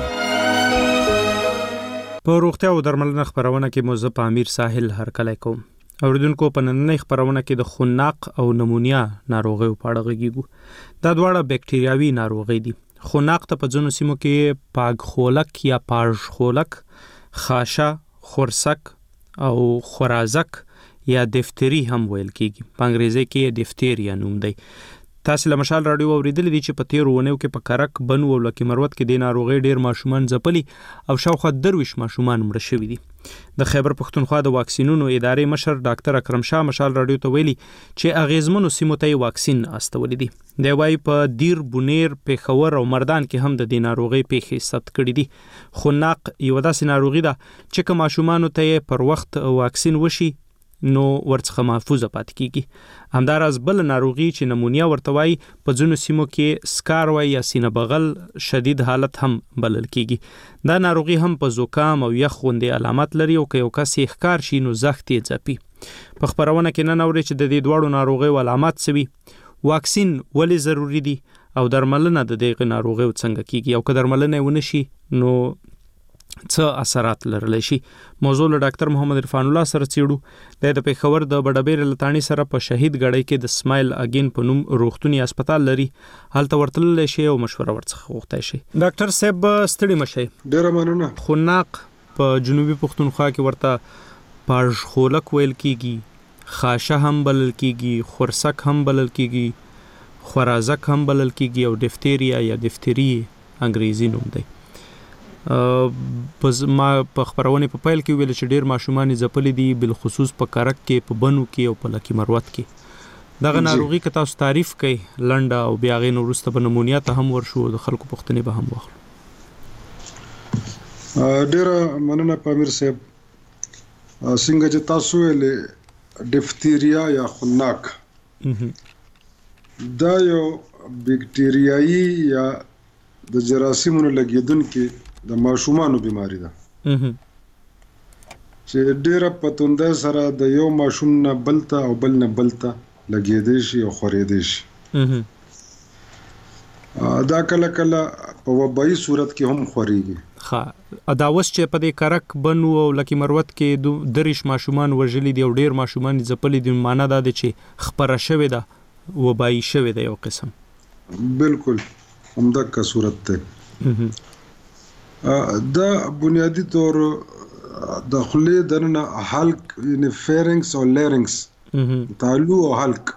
په روغتیا او درملنه خبرونه کې مو زه پامیر ساحل هرکلی کوم. اوریدونکو په نننۍ خبرونه کې د خوناق او نمونیا ناروغیو په اړه غږیږو. دا دواړه بکټریاوي ناروغي دي. خوناق ته په ځینو سیمو کې پاګخولک یا پاژخولک، خاشه، خورسک او خورازک یا دفتری هم ویل کیږي. په انګریزي کې دفتیریا نوم دی. تاسو له مشال رادیو اوریدل دي چې په 13 ونیو کې په کرک بنو او لکه مروت کې د ناروغي ډیر ماشومان ځپلي او شاوخوا 30 ماشومان مړه شوي دي. د خیبر پښتونخوا د واکسینونو ادارې مشر ډاکټر اکرم شاه مشال رادیو ته ویلي چې اغیزمنو سیمو ته واکسین استولې دي. دی وايي په دیر بونیر، پیښور او مردان کې هم د دې ناروغي پیښې ثبت کړي دي. خوناق یو داسې ناروغي ده چې که ماشومانو ته پر وخت واکسین وشي نو ورڅخه محفوظه پاتې کیږي. همداراز بل ناروغي چې نمونیا ورته وایي په ځینو سیمو کې سکار وایي یا سینه بغل شدید حالت هم بلل کیږي. دا ناروغي هم په زکام او یخ غوندې علامات لري او که یو کس یې ښکار شي نو زخت یې ځپي. په خبرونه کې نن اوري چې د دې دواړو ناروغیو علامات څه وي، واکسین ولې ضروری دي او درملنه د دغه ناروغیو څنګه کیږي او که درملنه ونه شي نو څه اثرات لرلی شي. موضوع له ډاکټر محمد عرفان الله سره څېړو. د پیښور د بډابیر لتانی سره په شهید غړی کې د سمایل اگین په نوم روغتونی هسپتال لري. هلته ورتللی شي او مشوره ورڅخه غوښتای شي. ډاکټر صاحب ستړي مشئ. ډیره مننه. خوناق په جنوبي پښتونخوا کې ورته پاژخولک ویل کیږي، خاشه هم بلل کیږي، خورسک هم بلل کیږي، خورازک هم بلل کیږي او دفتیریا یا دفتری انګریزي نوم دی. ما په خبرونه په پیل کې ویل چې ډیر ماشومان ځپلي دي، بل خصوص په کرک کې، په بنو کې او په لکی مروت کې. دغه ناروغي که تاسو تعریف کړئ لنډه او بیا غي وروسته په نمونیا ته هم ورشو د خلکو پوښتنې به هم واخلو. ډیره مننه پامیر صاحب. څنګه چې تاسو ویلې ډفتیریا یا خناق دا یو بکټریايي یا د جراثیمونو لګیدونکې د ماشومانو بیماری ده چې ډیره پتونده سره د یو ماشوم نه بلته او بل نه بلته لګیدې شي او خورېدې شي. دا کله کله په وبایي صورت کې هم خوريږي. ها دا اوس چې په دې کرک بنو او لکه مروت کې دریش ماشومان وژلي دي او ډیر ماشومان ځپلي دي، معنا دا چې خبره شوې ده وبایي شوې ده یو قسم. بالکل همدغه صورت ده. دا بنیادی طور د خولې دننه حلق یعنی فیرنکس او لیرنکس تالو او حلق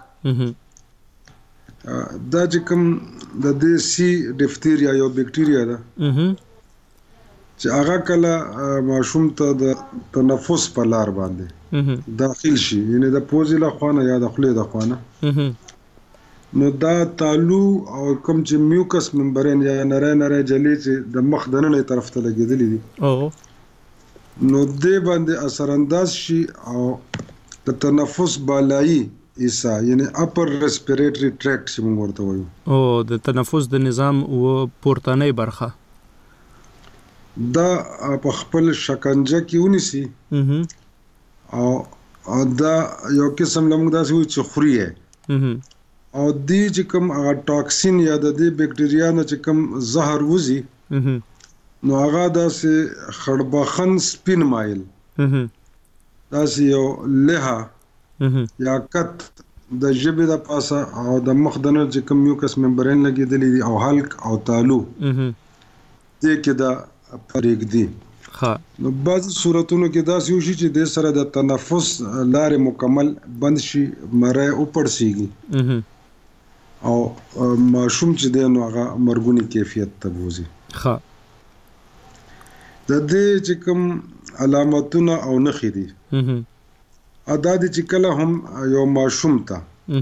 دا چې کوم د دې سی ډفتیریا یو بکټیریا ده چې هغه کله ماشوم ته د تنفس په لار باندې داخل شي، یعنی د پوزې له خوانه یا د خولې د خوانه، نو دا تالو او کوم چې میوکس ممبرین یا نری جلی چې د مخ دننه طرف ته لګیدلې دي نو دې باندې اثر انداز شي او د تنفس بالایی ایسا یعنی اپر ریسپیریټری ټریکټ چې موږ ورته وایو او د تنفس د نظام او پورتنۍ برخه دا په خپل شکنجه کې ونیسي او دا یو قسم لمغ داسې وي چې خوري او دې چې کوم هغه ټاکسین یا د دې بکټریا نه چې کوم زهر وزي نو هغه داسې خړبخن سپین مایل داسې یو لها یا کت د ژبې د پاسه او د مخ د نه چې کوم میوکس ممبرین لګېدلې دي او حلق او تالو دې کې دا فرق دي. نو بعض صورتونو کې داسې وشي چې د سره د تنفس لارې مکمل بند شي، مری وپړسیږي او ماشوم چې دی نو هغه مرګونی کیفیت ته بوزي. د دې چې کوم علامتونه او نښې دي ادا دي چې کله هم یو ماشوم ته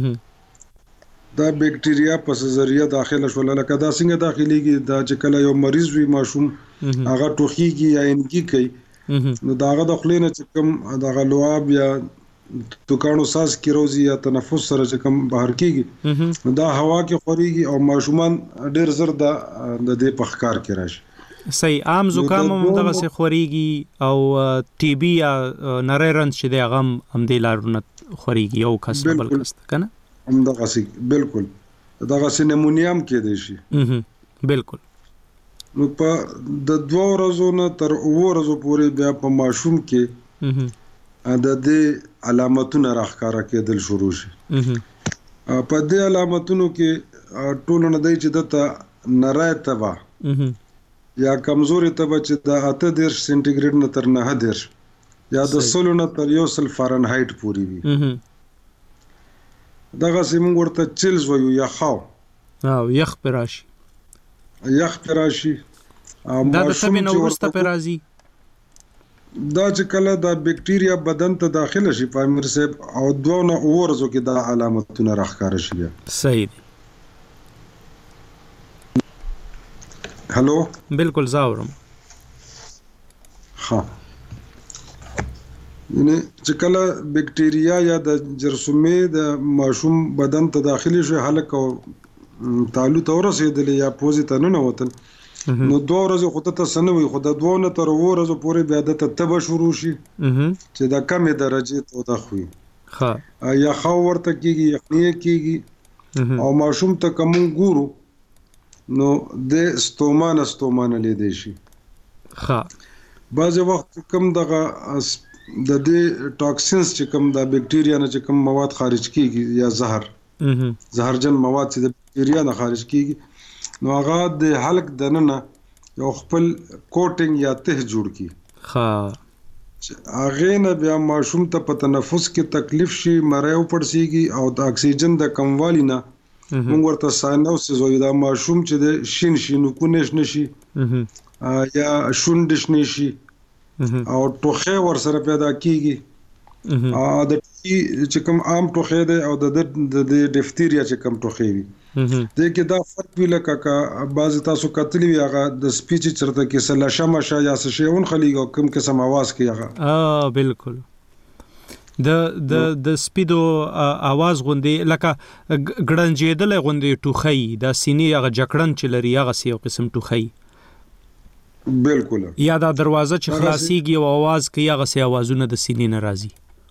دا بکټریا په ذریعہ داخله شول، لکه دا څنګه داخليږي دا چې کله یو مریض وي ماشوم هغه ټوخیږي یا انګي کوي نو داغه د خلینو چې کوم دغه لواب یا توکانو ساس کی روزي یا تنفس سره چې کوم بهر کیږي دا هوا کې خوريږي او ماشومان ډېر زر د دې په ښکار کې راشي. صحیح عام زکام هم دغه سه خوريږي او ټي بي یا نری رنځ چې دی هغه هم دې لارونه خوريږي او کس بل کس کنه هم دغه سي بالکل دغه سي نمونیام کې دی شي بالکل. نو په د 2 ورځو نه تر 9 ورځو پورې بیا په ماشوم کې د دې علامتونه راښکاره کېدل شروع شي. په دې علامتونو کې ټول نه دی چې دته نری تبا یا کمزوري تبا چې د 8 سنټیګریډ نه تر 9 یا د 100 نه تر 100 فارنهایت پورې وي. دغه سیمون ورته چیلز وایو یا خاو او یخ پراشي دا د تبې نو ورسته پرازي دا چې کله دا بکټریا بدن ته داخله شي پامیر صاحب او 2 نه ورځو کې دا علامتونه راښکاره شي. صحیح دی. هلو بالکل زاورم. ها یعنی چې کله بکټریا یا د جرثومې د ماشوم بدن ته داخلي شي حلق او تالو ته ورسېدل یا پوزې ته نه وتل نو 2 ورځې خو ته سنوي خو د 2 نه تر 9 ورځې پورې بیا د تبه شروع شي چې د کمې درجه ته دخوي یا خو ورته کېږي یخنی کېږي او ماشوم ته کوم ګورو نو د ستومانه لیدې شي. بعض وخت کوم دغه د دې ټاکسینز چې کوم د بکټریا نه چې کوم مواد خارج کیږي یا زهرجن مواد چې د بکټریا نه خارج کیږي نو هغه د حلق دننه یو خپل کوټینګ یا ته جوړ کی هغه نه بیا ماشوم ته په تنفس کې تکلیف شي، مری وپړسیږي او د اکسیجن د کموالي نه موږ ورته ساینوسیس وایو. دا ماشوم چې د شین شینو کو نشي یا شونډ نشي او ټوخه ور سره پیدا کیږي او د چې کوم عام ټوخی دی او د ډیفتیریا چې کوم ټوخی وي د کې دا فرق وی لکه بعض تاسو کتلی وی هغه د سپیچ چرته کې سلا شمشه یا څه شیون خلیګو کوم قسم आवाज کوي هغه بالکل د سپیدو आवाज غوندي لکه ګړنجېدل غوندي ټوخی د سینې هغه جکړن چې لري هغه یو قسم ټوخی بالکل یا دا دروازه چې خلاصيږي او आवाज کوي هغه سي आवाजونه د سینې ناراضي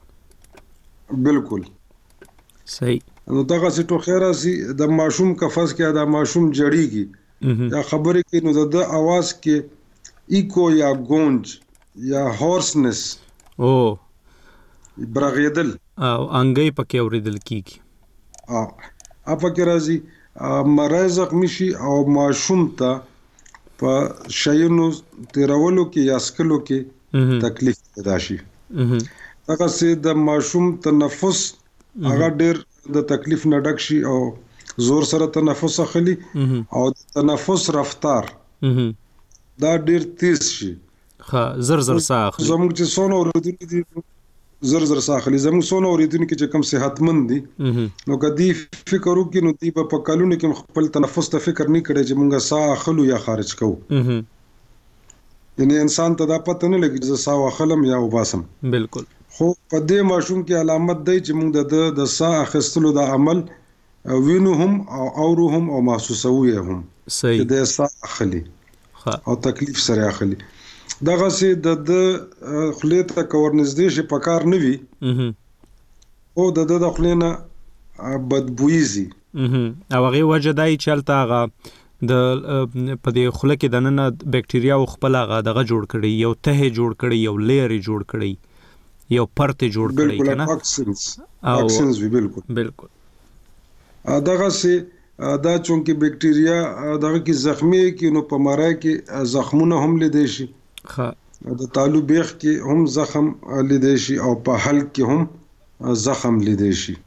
بالکل صحیح نو دا چې ټوخی راځي د ماشوم کفس کې د ماشوم جړیږي یا خبرې کې نو د आवाज کې ایکو یا گونج یا هورسنس او برغیدل او انګي پکې اوریدل کیږي اپا کې راځي مرز زخمی شي او ماشوم ته په شایونو تیرولو کې یا سکلو کې تکلیف پیدا شي هغه سي د ماشوم تنفس هغه ډېر د تکلیف نه ډک شي او زور سره تنفس اخلي او تنفس رفتار دا ډېر تیز شي زر ساه اخلي زموږ چې سونه اوریدونکو دي زر ساه اخلي زموږ سونه اوریدونکو چې کم صحتمند دي نو کدي فکر وکړي نو دی په کلونو کې خپل تنفس ته فکر نه کړي چې مونږه ساه اخلو یا خارج کوو یعنی انسان ته دا پته نه لګي چې ساه اخلم یا وباسم بالکل خو په دې ماشوم کې علامت دی چې مونږ د ساه اخستلو د عمل وینو هم او اوروهم او محسوسوي هم صحیح د ساه اخلي او تکلیف سره اخلي دغه سي د خلیت کورنزدې شي پکار نه وي او د خلینا بدبويزي او هغه وجه دای چلته هغه د په دې خله کې د نن بکټریا او خپل هغه دغه جوړ کړي یو ته جوړ کړي یو لیر جوړ کړي یو پرته جوړ کړي کنه ټاکسینز بالکل دغه سي دا چونکه بکټریا دغه کې زخمی کې نو په مارای کې زخمونه هم لیدي شي د تالو بیخ کې هم زخم لیدي شي او په حلق کې هم زخم لیدي شي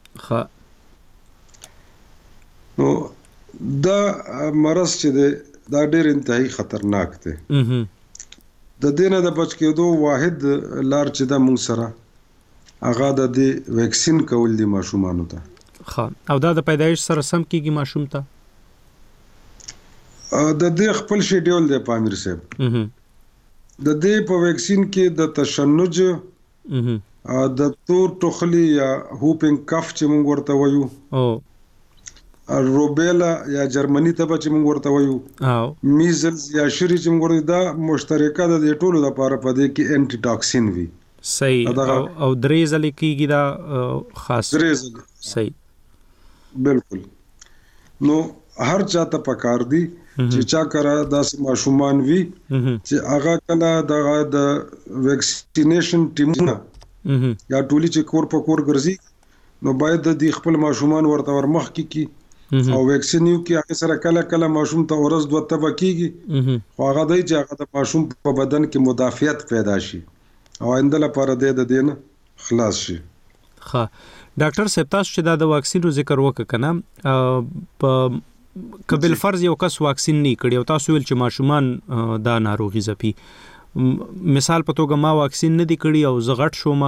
نو دا مرض چې دا ډېر انتهایی خطرناک دی د دینه د بچ کېدو واحد لار چې دا مونږ سره هغه د دې ویکسین کول دي ماشومانو ته او دا د پیدایش سره سم کیږي ماشوم ته د دې خپل شیډول دی پامیر صاحب د دې په ویکسین کې د تشنج د تور ټوخلی یا هوپینګ کف چې مونږ ورته وایو روبیلا یا جرمني ته چې موږ ورته وایو میزلز یا شری چې موږ ورته دا مشترکه د دې ټولو لپاره په دې کې انټي ټاکسین وي صحیح او درې ځلې کېږي دا خاص درې ځلې صحیح بالکل نو هر چاته پکار دی چې چا کرا داسې ماشومان وي چې هغه کله د ویکسینیشن ټیمونه یا ټولي چې کور په کور ګرځي نو باید د دې خپل ماشومان ورته ورمخ کی او ویکسین یو کې هغه سره کله ماشوم ته ورځ دوه تبه کیږي خو هغه دی چې هغه د ماشوم په بدن کې مدافعت پیدا شي او آینده لپاره د دین خلاص شي ډاکټر صاحب تاسو چې د واکسینو ذکر وکړ کنه په قبل فرض یو کس واکسین نه کړي او تاسو ویل چې ماشومان دا ناروغي زپی مثال په توګه ما واکسین نه دی کړی او زغټ شوم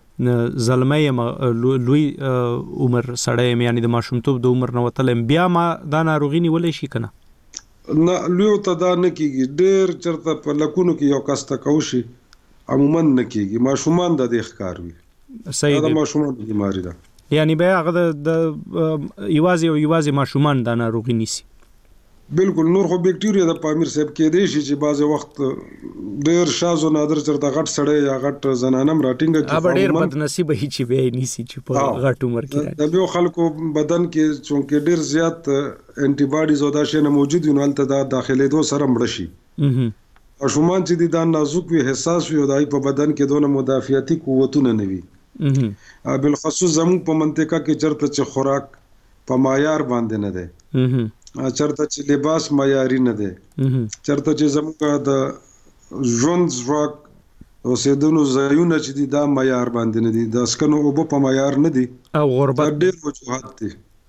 زلمه لوی عمر سړی یعنی د ماشومتوب د عمر نه وتلم بیا ما دا ناروغي نیولې شي کنه نه لوی ته دا نه کیږي ډېر چرته په لکونو کې یو کس ته کوشي عموما نه کیږي ماشومان د دې ښکار وي صحیح دا ماشومان د بیماری ده یعنی بیا هغه د یوازې ماشومان د ناروغي نیسي بالکل نور خو بکټیریا د پامیر صاحب کې دی چې بعض وخت ډېر شاز او نادر چرته غټ سړی یا غټ زنانم راټینګ کی اب ډېر بد نصیب هي چې به نیسی چې په غټ عمر کې د یو خلکو بدن کې چونکه ډېر زیات انټي باډیز او دا شی نه موجود وي نو هلته دا داخلي دو سره مړ شي او شومان چې د نازک وي حساس وي او دای په بدن کې دونه مدافعتي قوتونه نه وي بالخصوص زموږ په منطقه کې چرته چې خوراک په معیار باندې نه ده چرته چې لباس معیاري نه دی چرته چې زموږ د ژوند ځواک او سیدونو ځایونه چې دي دا معیار باندې نه دي د اسکنو اوبه په معیار نه دي او غربت ډېر وجوهات دي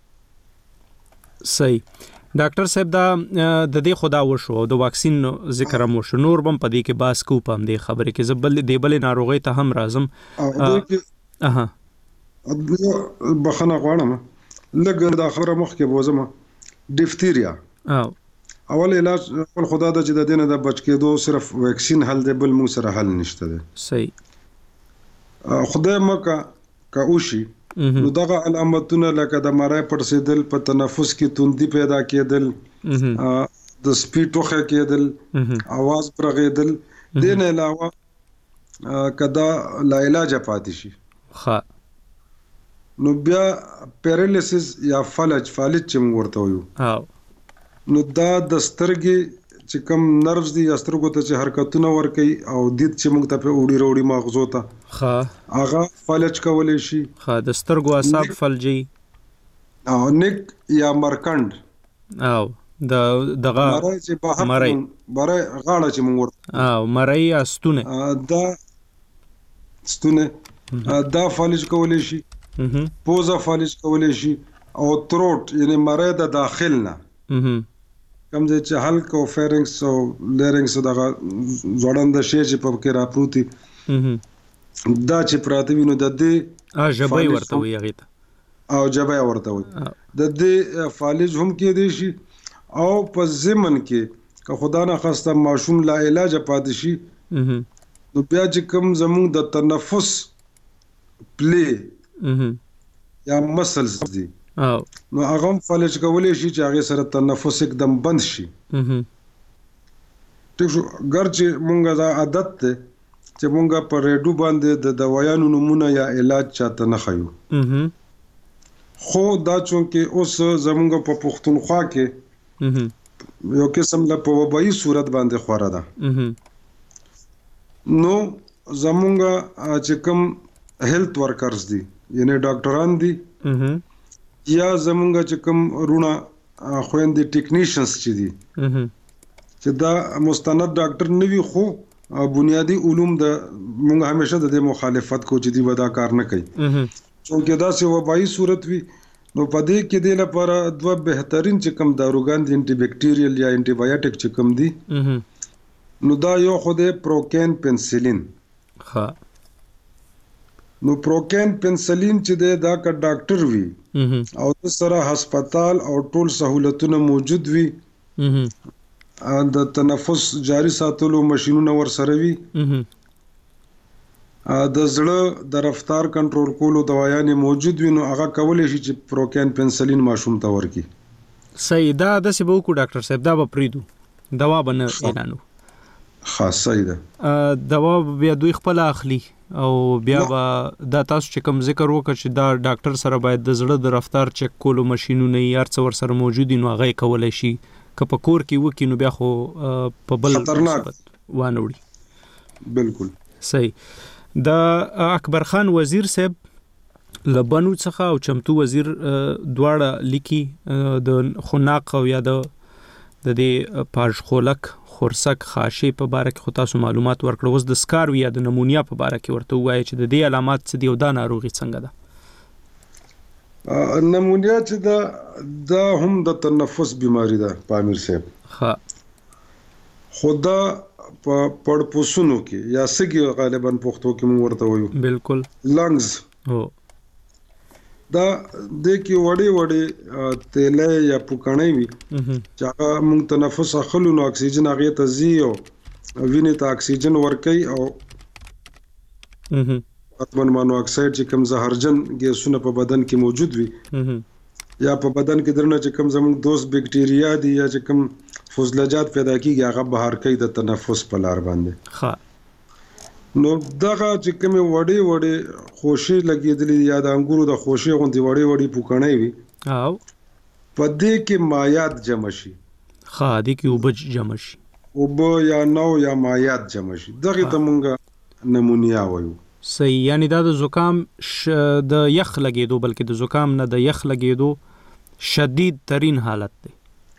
صحیح ډاکټر صاحب دا د دې خدا وشو د واکسین ذکر مو شو نور بم پدې کې باس کو پم دې خبره کې زبل دی بل ناروغي ته هم رازم بخنه غواړم لګ د خبره مخکې بوزم ډیفتیریا اول علاج خپل خدا د چې د دینه د بچ کېدو صرف ویکسین حل دی بل مو سره حل نشته دی صحیح خدای مکه کا اوشي نو دغه علامتونه لکه د مړای پړسېدل په تنفس کې توندي پیدا کېدل د سپیټوخه کېدل आवाज پرغېدل دین علاوه کدا لا علاج پاتې شي نو بیا پیرالیسس یا فالج چې موږ ورته وایو نو دا د سترګې چې کوم نروز دي یا سترګو ته چې حرکتونه ورکي او دید چې موږ ته په وړي مغزو ته هغه فالج کولای شي د سترګو اعصاب فلجي او نیک یا مرکند او دغه مړی غاړه چې موږ ورته او مړی استونه دا فالج کولای شي پوزا فالج کولای شي او تروټ یعنی مړی د داخل نه کوم چې هلک او فیرنګس او لیرنګس دغه ځوړند شي چې په کې راپروتي دا چې پراته وینو د دې جبای ورته وي هغه ته او جبای ورته وي د دې فالج هم کې دي شي او په زمن کې که خدا نه خواسته ماشوم لا علاج پاتې شي نو بیا چې کوم زموږ د تنفس پلی یا مسلز دي نو هغه فالج کولای شي چې هغه سره تنفس एकदम بند شي ټیک شو ګرچې مونږه دا عادت ته چې مونږه په ریډو باندې د دوايانو نمونه یا علاج چاته نه خایو خو دا چونکه اوس زمونږ په پښتونخوا کې یو قسم له په وبایي صورت باندې خورا ده نو زمونږ چې کوم هیلث ورکرز دي یعنی ډاکټران دي یا زمونږ چې کوم رونه خويندې ټیکنیشنز چې دي چې دا مستند ډاکټر نه وي خو بنیادی علوم د مونږ همیشه د مخالفت کو چې دی ودا کار نه کوي چونکه دا سه وبایي صورت وي نو پدې کې د لپاره دوه بهترین چې کوم داروګان دي انټي بیکټیریل یا انټي بایوټیک چې کوم دي نو دا یو خو د پروکین پنسلین نو پروکین پنسلین چې دا کا ډاکټر وي او د سره هسپتال او ټول سہولتونه موجود وي د تنفس جاری ساتلو ماشينونه ور سره وي د زړه د رفتار کنټرول کولو دوايانې موجود وي نو هغه کولای شي چې پروکین پنسلین ماشوم ته ورکي صحیح دا د سبو کو ډاکټر صاحب دا به پریدو دوا بنه اعلانو خاص صحیح ده دوا بیا دوی خپل اخلي او بیا با دا تاسو چې کوم ذکر وکړ چې دا ډاکټر سره باید د زړه د رفتار چک کولو ماشينونه یې هر څور سره موجود نو هغه کولای شي که په کور کې وکی نو بیا خو په بل خطرناک وانوړي بالکل صحیح د اکبر خان وزیر صاحب لبنو څخه او چمتو وزیر دواړه لیکي د خناق او یا د دې پاژخولک خورسک خاشه په باره کې خو تاسو معلومات ورکړو اوس د سکارو یا د نمونیا په باره کې ورته وایي چې د دې علامات څه دي او دا ناروغي څنګه ده نمونیا چې دا هم د تنفس بیماری ده پامیر صاحب خدا په پړپوسونو کې یا سګي غالبا پښتو کې مو ورته وایو بالکل لنګز هو دا د کې وړي تیلې یا پوکانې وي چې هغه موږ تنفس اخلو نو اکسیجن هغه ته زیو وینې ته اکسیجن ورکي او کاربن مونو اکساید چې کوم زهرجن ګیسونه په بدن کې موجود وي یا په بدن کې درنه چې کوم زموږ دوست بکټیریا دي یا چې کوم فضلجات پیدا کیږي هغه بهر کوي د تنفس په لار باندې نو دغه چې کوم وړي خوشي لګیدلې یا د انګورو د خوشي غوندي وړي پوکانې وي او پدې کې مایات جمع شي دې کې وبج جمع شي وب یا نو یا مایات جمع شي دغه ته مونږه نمونیا وایو صحیح یعنی دا د زکام د یخ لګیدو بلکې د زکام نه د یخ لګیدو شدید ترین حالت دی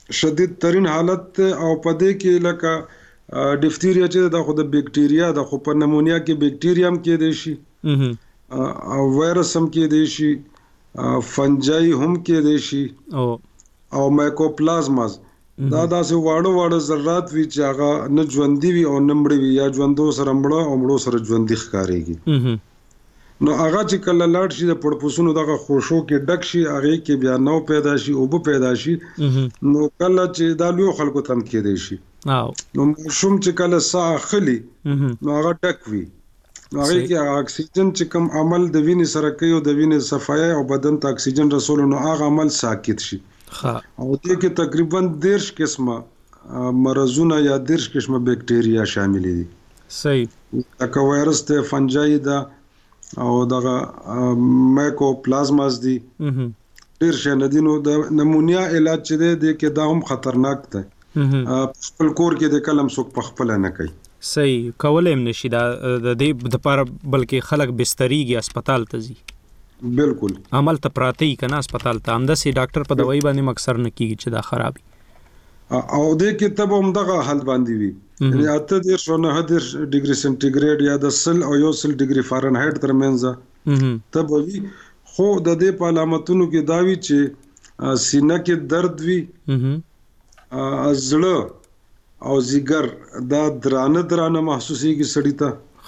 او پدې کې لکه ډیفتیریا چې دا خو د بکټیریا د خو په نمونیا کې بکټیریام کې دی شي او وایرس هم کې دی شي فنجای هم کې دی شي او مایکوپلازماز دا داسې واړه ذرات وی چې هغه نه ژوندۍ وي او نه مړ وي یا ژوندو سره مړ او مړو سره ژوندۍ ښکاريږي نو هغه چې کله لاړ شي د پړپوسونو دغه خوشو کې ډک شي هغه کې بیا نو پیدا شي او به پیدا شي نو کله چې د لوی خلکو تم کې دی شي نو شوم چې کله ساه خلی نو هغه ډک وي نو هغه کې اکسیجن چې کوم عمل د وینې سره کوي او د وینې صفایي او بدن ته اکسیجن رسول نو هغه عمل ساکت شي او دې کې تقریبا 10 قسمه مرزونه یا 10 قسمه بکټیریا شامل دي صحیح لکه وایرس ته فنجای دا او دغه مایکوپلازماز دي ډیر شنه دي نو د نمونیا علاج چې دی کې دا هم خطرناک دی خپل کور کې د کلم څوک په خپل نه کوي صحیح کولای هم نشي دا د دې د لپاره بلکې خلک بستریږي هسپتال ته ځي بالکل عمل ته پراته یې کنه هسپتال ته همداسې ډاکټر په دوايي باندې مکسر نه کیږي چې دا خرابي او دې کې تب هم دغه حل باندې وي یعنی اته د 19 ډیګري سنټیګریډ یا د 100 او 100 ډیګري فارنهایت ترمنځ تب وي خو د دې په علامتونو کې دا وی چې سینه کې درد وي زړه او زیګر دا درانه محسوسيږي سړی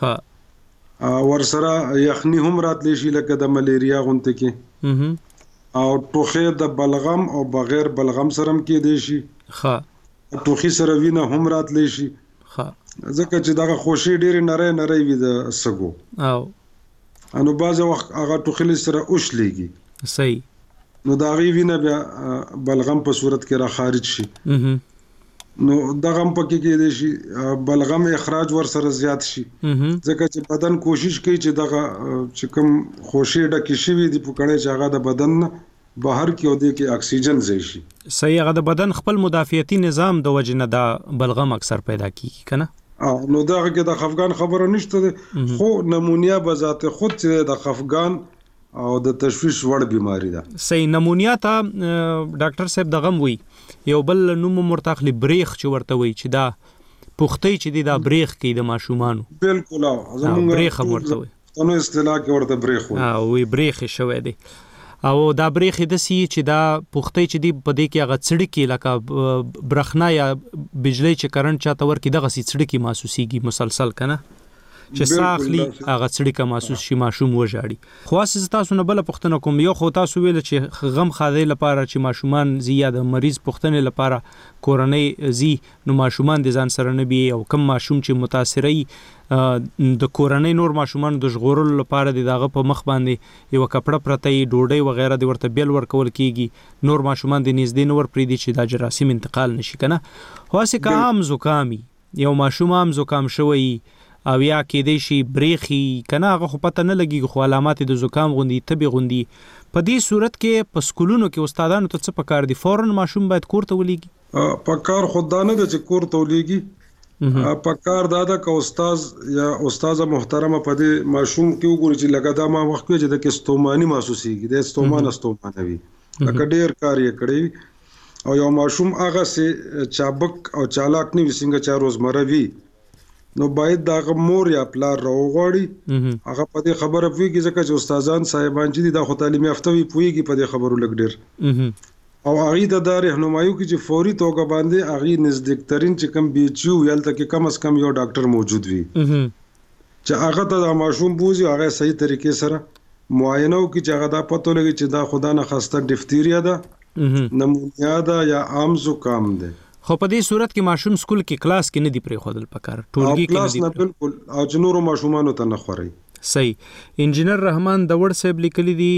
ته ورسره یخني هم راتلی شي لکه د ملیریا غونته کې او ټوخه د بلغم او بغیر بلغم سره کې دی شي ټوخي سره وینه هم راتلی شي ځکه چې دغه خوشي ډېر نری وي د سګو او انو باز وخت هغه ټوخي سره اوښلېږي صحیح نو دا غي وینه بیا بلغم په صورت کې را خارج شي نو دغه هم پکې کې دی شي بلغم اخراج ور سره زیات شي ځکه چې بدن کوشش کوي چې دغه چې کوم خوشي ډکه شي وي د پکړې چې هغه د بدن بهر کې او د کې اکسیجن زی شي صحیح هغه د بدن خپل مدافعتي نظام د وجنه دا بلغم اکثر پیدا کیږي کنه نو دا کې د خفقان خبره نشته خو نمونیا به ذات خود چې د خفقان او د تشویش وړ بیماری ده صحیح نمونیا ته ډاکټر صاحب دغم وی یو بل نوم مرتخلی بریخ چې ورته وی چې دا پختې چې دا بریخ کې د ماشومانو بالکل زمونږ بریخ ورته وی نو اصطلاح کې ورته بریخ وی وی بریخ شوی دی او دا بریخ د سی چې دا پختې چې دی په دې کې هغه څړې کې لکه برخنا یا بجلی چې کرنٹ چاته ور کې دغه سی څړې کې محسوسيږي مسلسل کنه چې ساخلی هغه څړې کا محسوس شي ماشوم وژاړي خو اساس تاسو نه بل پختنه کوم یو خو تاسو ویل چې غم خاده لپاره چې ماشومان زیاده مریض پختنه لپاره کورنۍ زی نو ماشومان د ځان سره نه بي او کم ماشوم چې متاثرې د کورنۍ نور ماشومان د ژغورلو لپاره دغه په مخ باندې یو کپړه پرته ډوډۍ وغیرہ د ورته بیل ورکول کیږي نور ماشومان د نږدې نور پریدي چې د جراثیم انتقال نشي کنه خو اسې کام زکامي یو ماشوم هم زکام شوی او یا کې دی شي بریخي کنه هغه خو پته نه لګي خو علامات د زکام غوندي تبي غوندي په دې صورت کې په سکولونو کې استادانو ته څه پکار دي فورن ماشوم باید کور ته ولېږي پکار خدانه د چې کور ته ولېږي پکار دادا کا استاد یا استاذه محترمه په دې ماشوم کې وګوري چې لګا دا ما وخت کې د کې ستوماني محسوسيږي د ستومانوي لکه ډېر کار یې کړی او یو ماشوم هغه سي چابک او چالاک نه وسنګ چا روزمره وي نو باید دا مور یا پلار راوغړي هغه په دې خبره پويږي ځکه چې استادان صاحبان چې د خو تعلیم یافته وي پويږي په دې خبرو لګ ډېر او هغه د رهنمایي کې چې فوري توګه باندې هغه نزدیکترین چې کم بیچو یالته کې کم از کم یو ډاکټر موجود وي چې هغه ته د ماشوم بوزي هغه صحیح طریقې سره معاینه وکړي چې هغه دا پته لګي چې دا خدا نه خاصه ډیفتیریا ده نمونیا ده یا عام زکام ده خو په دې صورت کې ماشوم سکول کې کلاس کې نه دی پرې خودل پکار ټولګي کې نه دی بالکل او جنورو ماشومانو ته نه خوري صحیح انجینر رحمان دور صاحب لیکلی دی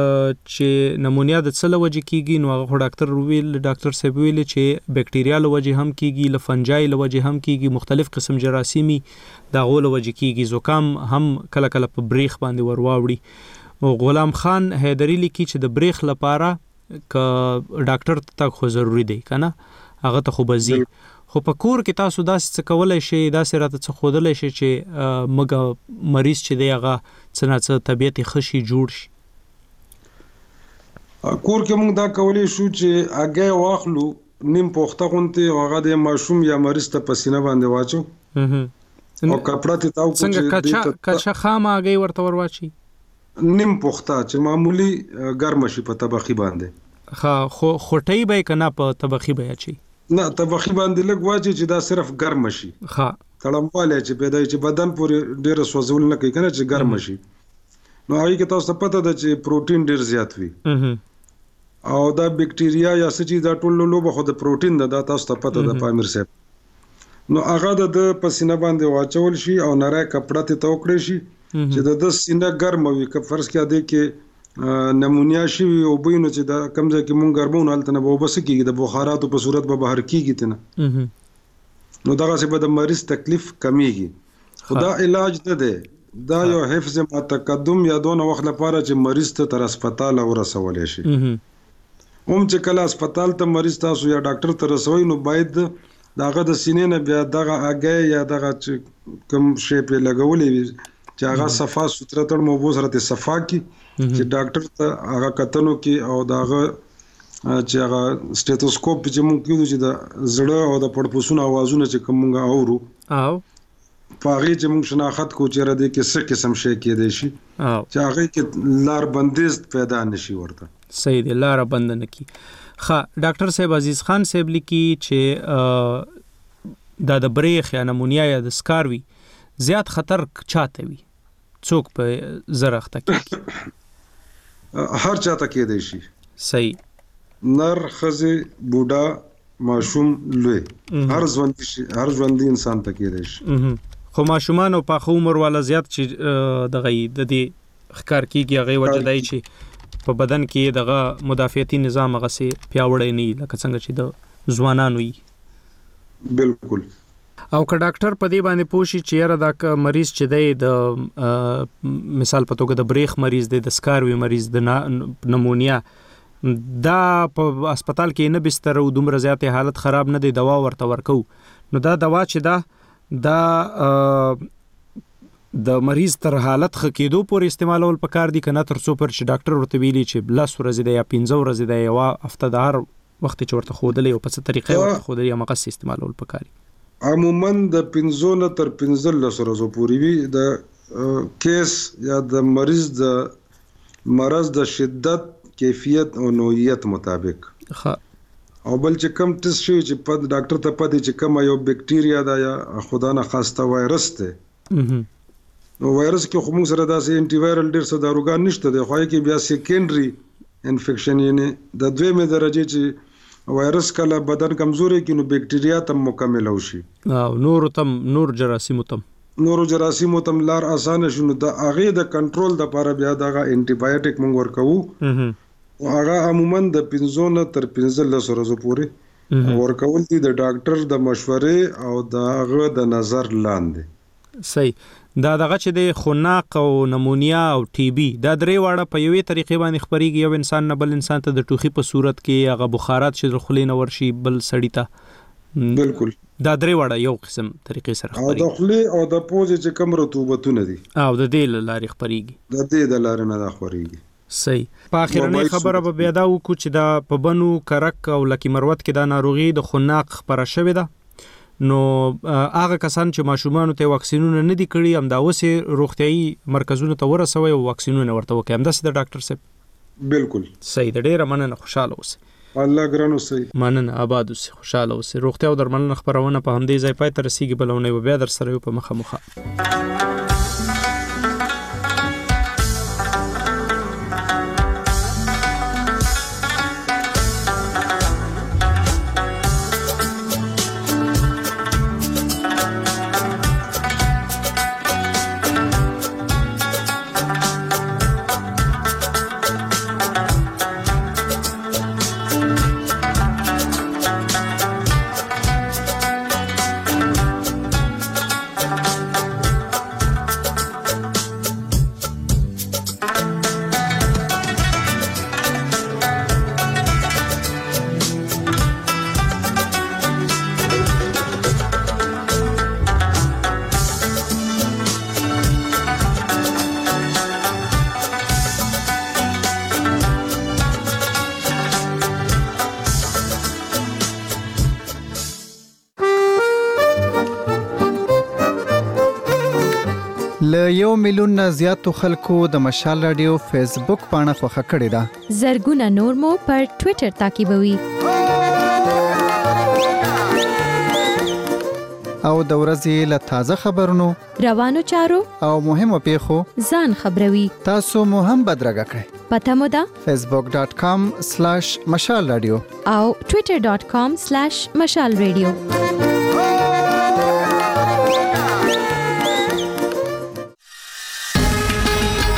چې نمونیا د څه لوجه کیږي نو هغه ډاکټر صاحب ویل چې بکټیریا لوجه هم کیږي لفنجای لوجه هم کیږي مختلف قسم جراثیمي دا غو لوجه کیږي زکام هم کله کله په بریخ باندې ورواوړي او غلام خان حیدری لیکي چې د بریخ لپاره ک ډاکټر ته خو ضروری دی کنه هغه ته خو بزي خو په کور کې تاسو داسې څه کولای شئ داسې راته څه خودلای شئ چې مګه مریض چې دی هغه څه نه څه طبيعت خشي جوړ شي کور کې موږ دا کولای شو چې هغه واخلو نیم پوخته غونته هغه د ماشوم یا مریض ته پسینه باندې واچو او کپڑا ته تاو څنګه کچا خامه هغه ورته ورواچي نیم پوخته چې معمولی ګرم شي په طبخي باندې خو خټي به کنه په طبخي به اچي نه طبخي باندې لګ واچي چې دا صرف ګرم شي تړمواله چې پیدا چې بدن پورې ډېر سوځول نه کوي کنه چې ګرم شي نو هغه کې تاسو ته پته ده چې پروتین ډیر زیات وي او دا بکټیریا یا سچې دا ټول لوبه خو د پروتین ده دا تاسو ته پته ده پامیر صاحب نو هغه د پسینه باندې واچول شي او نری کپڑا ته توکړي شي چې د سینه ګرم وي که فرض کې اده کې نمونیا شي او بینو چې دا کمزه کې مونږ ګرمون حالت نه وبس کېږي د بخاراتو په صورت به بهر کېږي تنه نو دا څه به د مریض تکلیف کمیږي خدا علاج نه ده دا یو حفظ متقدم یا دونه وخت لپاره چې مریض ته تر هسپتال ورسول شي چې کله هسپتال ته مریض تاسو یا ډاکټر ته رسوي نو باید داغه د سینې نه بیا دغه اگې یا دغه کوم شی په لګولې وي چې هغه صفا ستر تر مو سره ته صفا کی چې ډاکټر ته هغه کتنو کې او دغه چې هغه سټیتوسکوپ چې مونږ کېدو چې د زړه او د پړپوسونو आवाजونه چې کومه اورو او پاغي چې مونږ شناخت کو چې را دي کې څه قسم شي کې دي شي چې هغه کې لار بندیز پیدا نشي ورته صحیح دی لار بند نه کی خا ډاکټر صاحب عزیز خان صاحب لیکي چې د بریخ یا نمونیا یا د سکاروي زیات خطر چاته وي څوک په زرخته کې هر چاته کې دی شي صحیح نر خزه بوډا ماشوم لوی هر ژوندۍ انسان ته کې دی شي خو ماشومان او په عمر والا زیات چې د دې ښکار کیږي هغه وجه دی چې په بدن کې دغه مدافعتي نظام هغه سي پیاوړی نه لکه څنګه چې د ځوانانو وي بالکل او که ډاکټر په دې باندې پوښي چې یاره دا مریض چې دی د مثال په توګه د بریخ مریض دی د سکاروي مریض د نمونیا دا په هسپتال کې نه بستر او دومره زیات حالت خراب نه دی دوا ورته ورکو نو دا دوا چې دا د مریض تر حالت خکېدو پورې استعمالول پکار دي کنه تر څو پر چې ډاکټر ورته ویلي چې لس ورځې دی یا 15 ورځې دی یا هفته د هر وخت چې ورته خودلې او په څه طریقې ورته خودلې یا مقص استعمالول پکاري عموما د 15 نه تر 15 ورځې پورې وي د کیس یا د مریض د مرض د شدت کیفیت او نوعیت مطابق او بل چې کم ټیسټ شي چې په ډاکټر ته پدې چې کم یو بکټیریا دا یا خدا نه خواسته وایرس ته نو وایرس کې خو موږ سره داسې انټي وایرل ډیر څه داروګان نشته دی خو کې بیا سیکنډري انفیکشن یعنی د دویمه درجه چې وایرس کله بدن کمزوري کې نو بکټیریا تم مکمل وشي او نور جراثیم تم لار اسانه شنو د اغه د کنټرول د لپاره بیا دغه انټي بایوټیک موږ ورکوو او هغه عموما د 15 نه تر 15 ورځې پورې ورکول دي د ډاکټر د مشورې او د هغه د نظر لاندې صحیح دا دغه چې د خناق او نمونیا او ټي بي دا درې واړه په یوې طریقې باندې خبريږي یو انسان نه بل انسان ته د ټوخي په صورت کې هغه بخارات چې د خلې نه ورشي بل سړی ته بالکل دا درې واړه یو قسم طریقې سره خبريږي او د خلې او د پوزې چې کم رطوبتونه دي او د دې لارې خبريږي د دې د لارې نه خبريږي صحیح په اخرنۍ خبره به بیا دا وکړو چې دا په بنو کرک او لکی مروت کې دا ناروغي د خناق خبره شوې ده نو هغه کسان چې ماشومان ته واکسینونه نه دي کړی هم دا اوسې روغتيایي مرکزونو ته ورسوي او واکسینونه ورته وکړي هم د ډاکټر صاحب بالکل صحیح د ډیره مننه خوشاله اوسئ الله ګرانو صحیح مننه آباد اوسئ خوشاله اوسئ روغتیا او درملنه خبرونه په همدې ځای پای ته رسیدي بلونه بیا در سره په مخه له 1 میلیون نه زیاتو خلکو د مشال رادیو فیسبوک پاڼه خوښه کړې ده. زرګونه نور مو پر ټوئیټر تعقیبوي. او د ورځې له تازه خبرونو روانو چارو او مهمو پیښو ځان خبروي. تاسو مو هم بدرګه کړئ. پته مو ده facebook.com/مشال رادیو او twitter.com/مشال رادیو.